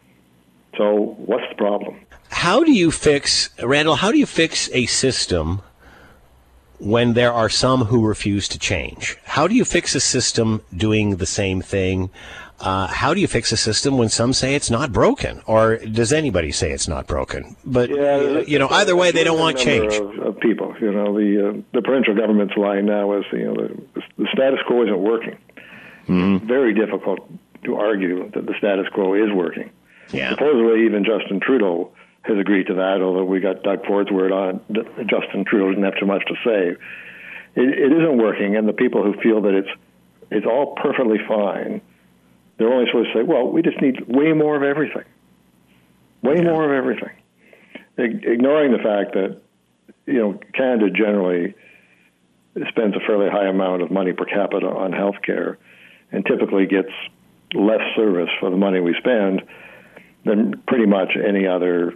So what's the problem? How do you fix a system when there are some who refuse to change? How do you fix a system doing the same thing? How do you fix a system when some say it's not broken? Or does anybody say it's not broken? But, either way, they don't want change. Of people, the provincial government's line now is, the status quo isn't working. Mm-hmm. Very difficult to argue that the status quo is working. Yeah. Supposedly, even Justin Trudeau has agreed to that, although we got Doug Ford's word on it. Justin Trudeau didn't have too much to say. It isn't working, and the people who feel that it's all perfectly fine, they're only supposed to say, well, we just need way more of everything. More of everything. Ignoring the fact that, Canada generally spends a fairly high amount of money per capita on health care and typically gets less service for the money we spend than pretty much any other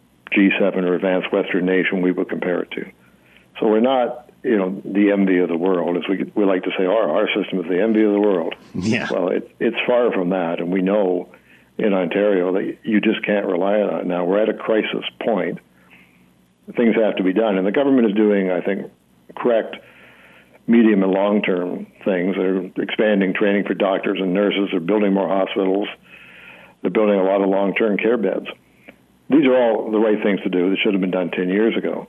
G7 or advanced Western nation we would compare it to. So we're not, the envy of the world, as we like to say, our system is the envy of the world. Yeah. Well, it's far from that, and we know in Ontario that you just can't rely on it. Now, we're at a crisis point. Things have to be done, and the government is doing, I think, correct medium and long-term things. They're expanding training for doctors and nurses. They're building more hospitals. They're building a lot of long-term care beds. These are all the right things to do. They should have been done 10 years ago.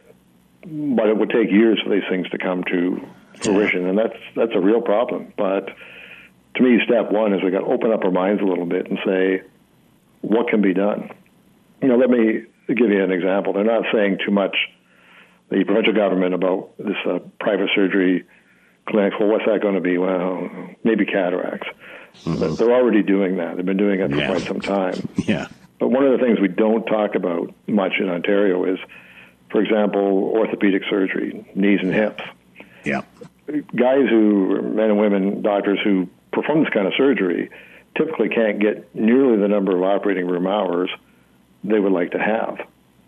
But it would take years for these things to come to fruition, and that's a real problem. But to me, step one is we've got to open up our minds a little bit and say, what can be done? Let me give you an example. They're not saying too much, the provincial government, about this private surgery clinics. Well, what's that going to be? Well, maybe cataracts. Mm-hmm. They're already doing that. They've been doing it for quite some time. Yeah. But one of the things we don't talk about much in Ontario is, for example, orthopedic surgery, knees and hips. Yeah. Guys men and women, doctors who perform this kind of surgery typically can't get nearly the number of operating room hours they would like to have.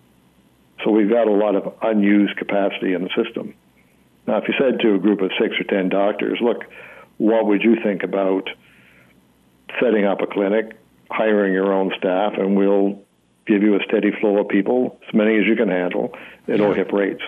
So we've got a lot of unused capacity in the system. Now, if you said to a group of 6 or 10 doctors, look, what would you think about setting up a clinic, hiring your own staff, and we'll give you a steady flow of people, as many as you can handle, at OHIP rates?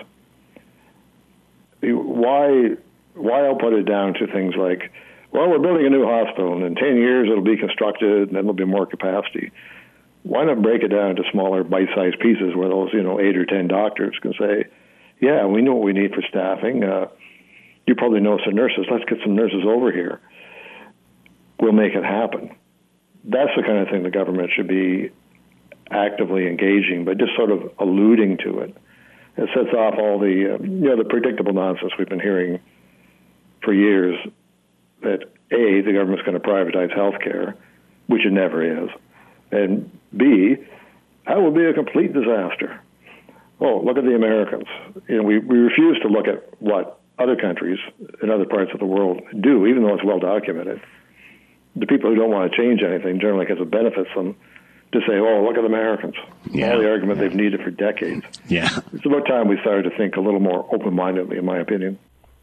Why I'll put it down to things like, well, we're building a new hospital, and in 10 years it'll be constructed, and then there'll be more capacity. Why not break it down into smaller, bite-sized pieces where those, 8 or 10 doctors can say, yeah, we know what we need for staffing. You probably know some nurses. Let's get some nurses over here. We'll make it happen. That's the kind of thing the government should be actively engaging, but just sort of alluding to it. It sets off all the, the predictable nonsense we've been hearing for years that, A, the government's going to privatize healthcare, which it never is, and B, that will be a complete disaster. Oh, look at the Americans. We refuse to look at what other countries in other parts of the world do, even though it's well documented. The people who don't want to change anything generally, because it benefits them, to say, oh, look at the Americans. Yeah. All the argument they've needed for decades. Yeah. It's about time we started to think a little more open-mindedly, in my opinion.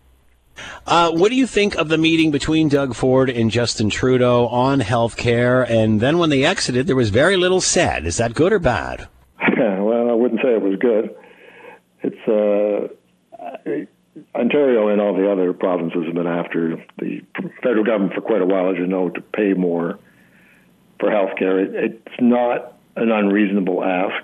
What do you think of the meeting between Doug Ford and Justin Trudeau on health care? And then when they exited, there was very little said. Is that good or bad? Well, I wouldn't say it was good. It's Ontario and all the other provinces have been after the federal government for quite a while, as you know, to pay more for health care. It's not an unreasonable ask.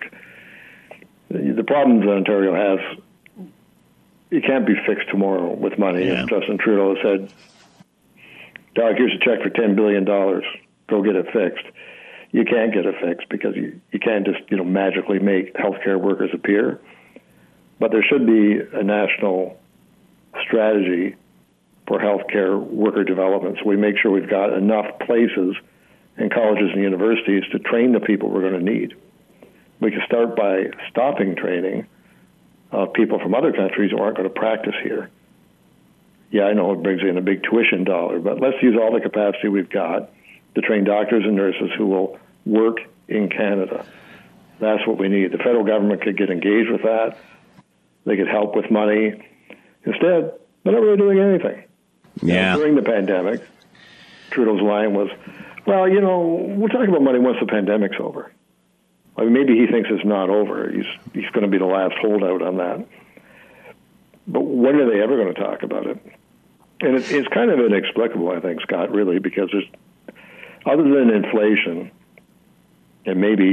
The problems that Ontario has, it can't be fixed tomorrow with money. Yeah. Justin Trudeau said, Doug, here's a check for $10 billion. Go get it fixed. You can't get it fixed because you can't just magically make healthcare workers appear. But there should be a national strategy for healthcare worker development, so we make sure we've got enough places in colleges and universities to train the people we're going to need. We can start by stopping training of people from other countries who aren't going to practice here. Yeah, I know it brings in a big tuition dollar, but let's use all the capacity we've got to train doctors and nurses who will work in Canada. That's what we need. The federal government could get engaged with that. They could help with money. Instead, they're not really doing anything. Yeah. During the pandemic, Trudeau's line was, well, we'll talk about money once the pandemic's over. I mean, maybe he thinks it's not over. He's going to be the last holdout on that. But when are they ever going to talk about it? And it's kind of inexplicable, I think, Scott, really, because there's, other than inflation, and maybe,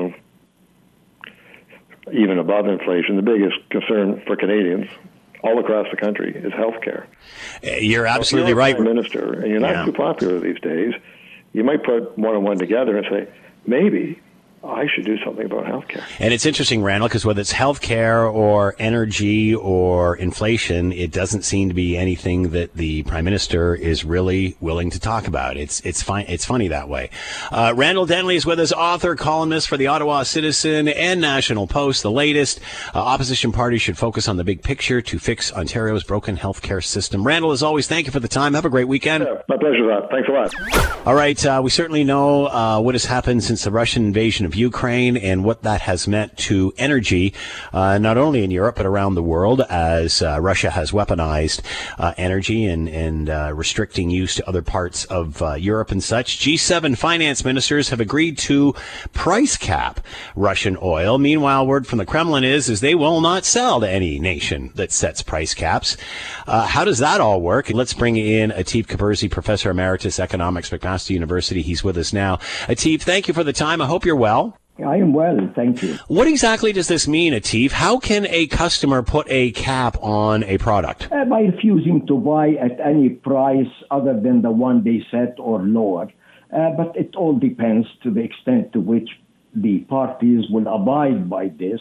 even above inflation, the biggest concern for Canadians all across the country is health care. You're absolutely right. Prime Minister, and you're not too popular these days, you might put one and one together and say, maybe I should do something about healthcare. And it's interesting, Randall, because whether it's healthcare or energy or inflation, it doesn't seem to be anything that the Prime Minister is really willing to talk about. It's fine. It's funny that way. Randall Denley is with us, author, columnist for the Ottawa Citizen and National Post. The latest, opposition parties should focus on the big picture to fix Ontario's broken healthcare system. Randall, as always, thank you for the time. Have a great weekend. Yeah, my pleasure, Rob. Thanks a lot. All right. We certainly know what has happened since the Russian invasion of Ukraine and what that has meant to energy, not only in Europe but around the world, as Russia has weaponized energy and restricting use to other parts of Europe and such. G7 finance ministers have agreed to price cap Russian oil. Meanwhile, word from the Kremlin is they will not sell to any nation that sets price caps. How does that all work? And let's bring in Atif Kabersi, Professor Emeritus, Economics, McMaster University. He's with us now. Atif, thank you for the time. I hope you're well. I am well, thank you. What exactly does this mean, Atif? How can a customer put a cap on a product? By refusing to buy at any price other than the one they set or lower. But it all depends to the extent to which the parties will abide by this.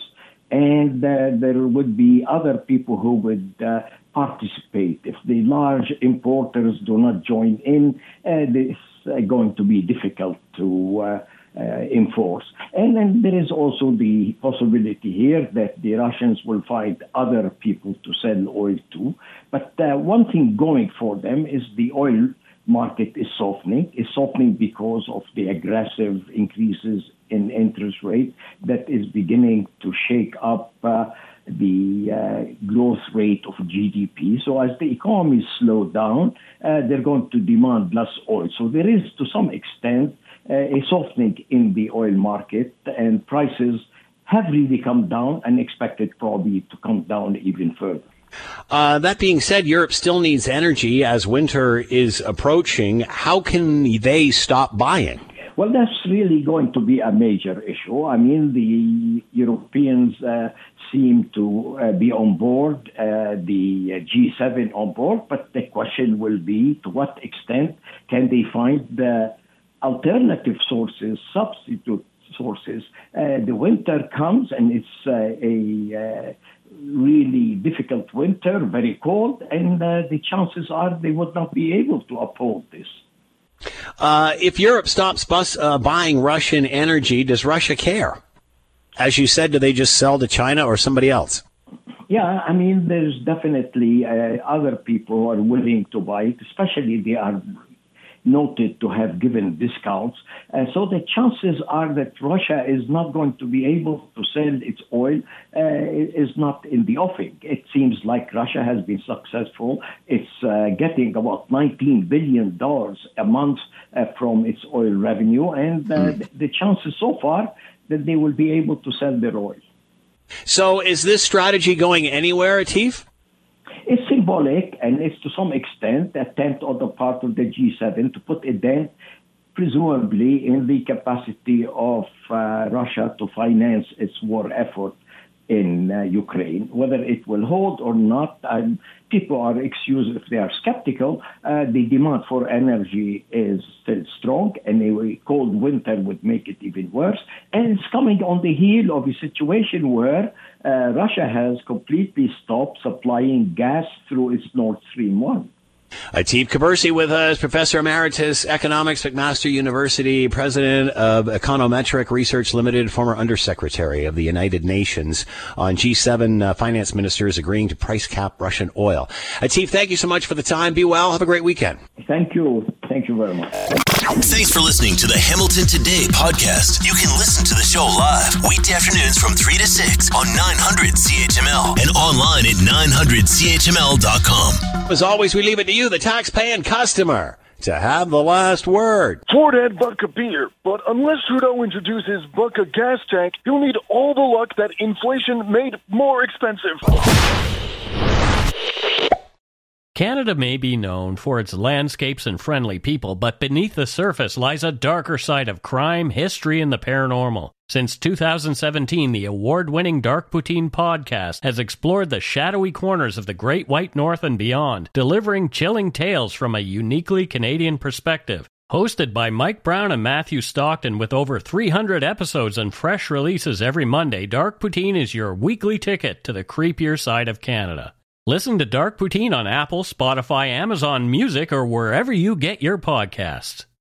And there would be other people who would participate. If the large importers do not join in, this is going to be difficult to enforce. And then there is also the possibility here that the Russians will find other people to sell oil to. But one thing going for them is the oil market is softening. It's softening because of the aggressive increases in interest rate that is beginning to shake up the growth rate of GDP. So as the economy slows down, they're going to demand less oil. So there is, to some extent, a softening in the oil market, and prices have really come down and expected probably to come down even further. That being said, Europe still needs energy as winter is approaching. How can they stop buying? Well, that's really going to be a major issue. I mean, the Europeans seem to be on board, the G7 on board, but the question will be to what extent can they find alternative sources, substitute sources. The winter comes and it's a really difficult winter, very cold, and the chances are they would not be able to uphold this. If Europe stops buying Russian energy, does Russia care? As you said, do they just sell to China or somebody else? Yeah, I mean, there's definitely other people who are willing to buy it, especially they are noted to have given discounts. So the chances are that Russia is not going to be able to sell its oil, is not in the offing. It seems like Russia has been successful. It's getting about $19 billion a month from its oil revenue, and the chances so far that they will be able to sell their oil. So is this strategy going anywhere, Atif? It's symbolic, and it's to some extent an attempt on the part of the G7 to put a dent, presumably, in the capacity of Russia to finance its war effort in Ukraine. Whether it will hold or not, people are excused if they are skeptical. The demand for energy is still strong, and a cold winter would make it even worse. And it's coming on the heel of a situation where Russia has completely stopped supplying gas through its Nord Stream 1. Atif Kabersi with us, Professor Emeritus, Economics, McMaster University, President of Econometric Research Limited, former Undersecretary of the United Nations, on G7 finance ministers agreeing to price cap Russian oil. Atif, thank you so much for the time. Be well. Have a great weekend. Thank you. Thank you very much. Thanks for listening to the Hamilton Today podcast. You can listen to the show live weekday afternoons from 3 to 6 on 900 CHML and online at 900CHML.com. As always, we leave it to you, the tax-paying customer, to have the last word. Ford had vodka beer, but unless Trudeau introduces vodka gas tank, he'll need all the luck that inflation made more expensive. Canada may be known for its landscapes and friendly people, but beneath the surface lies a darker side of crime, history, and the paranormal. Since 2017, the award-winning Dark Poutine podcast has explored the shadowy corners of the Great White North and beyond, delivering chilling tales from a uniquely Canadian perspective. Hosted by Mike Brown and Matthew Stockton with over 300 episodes and fresh releases every Monday, Dark Poutine is your weekly ticket to the creepier side of Canada. Listen to Dark Poutine on Apple, Spotify, Amazon Music, or wherever you get your podcasts.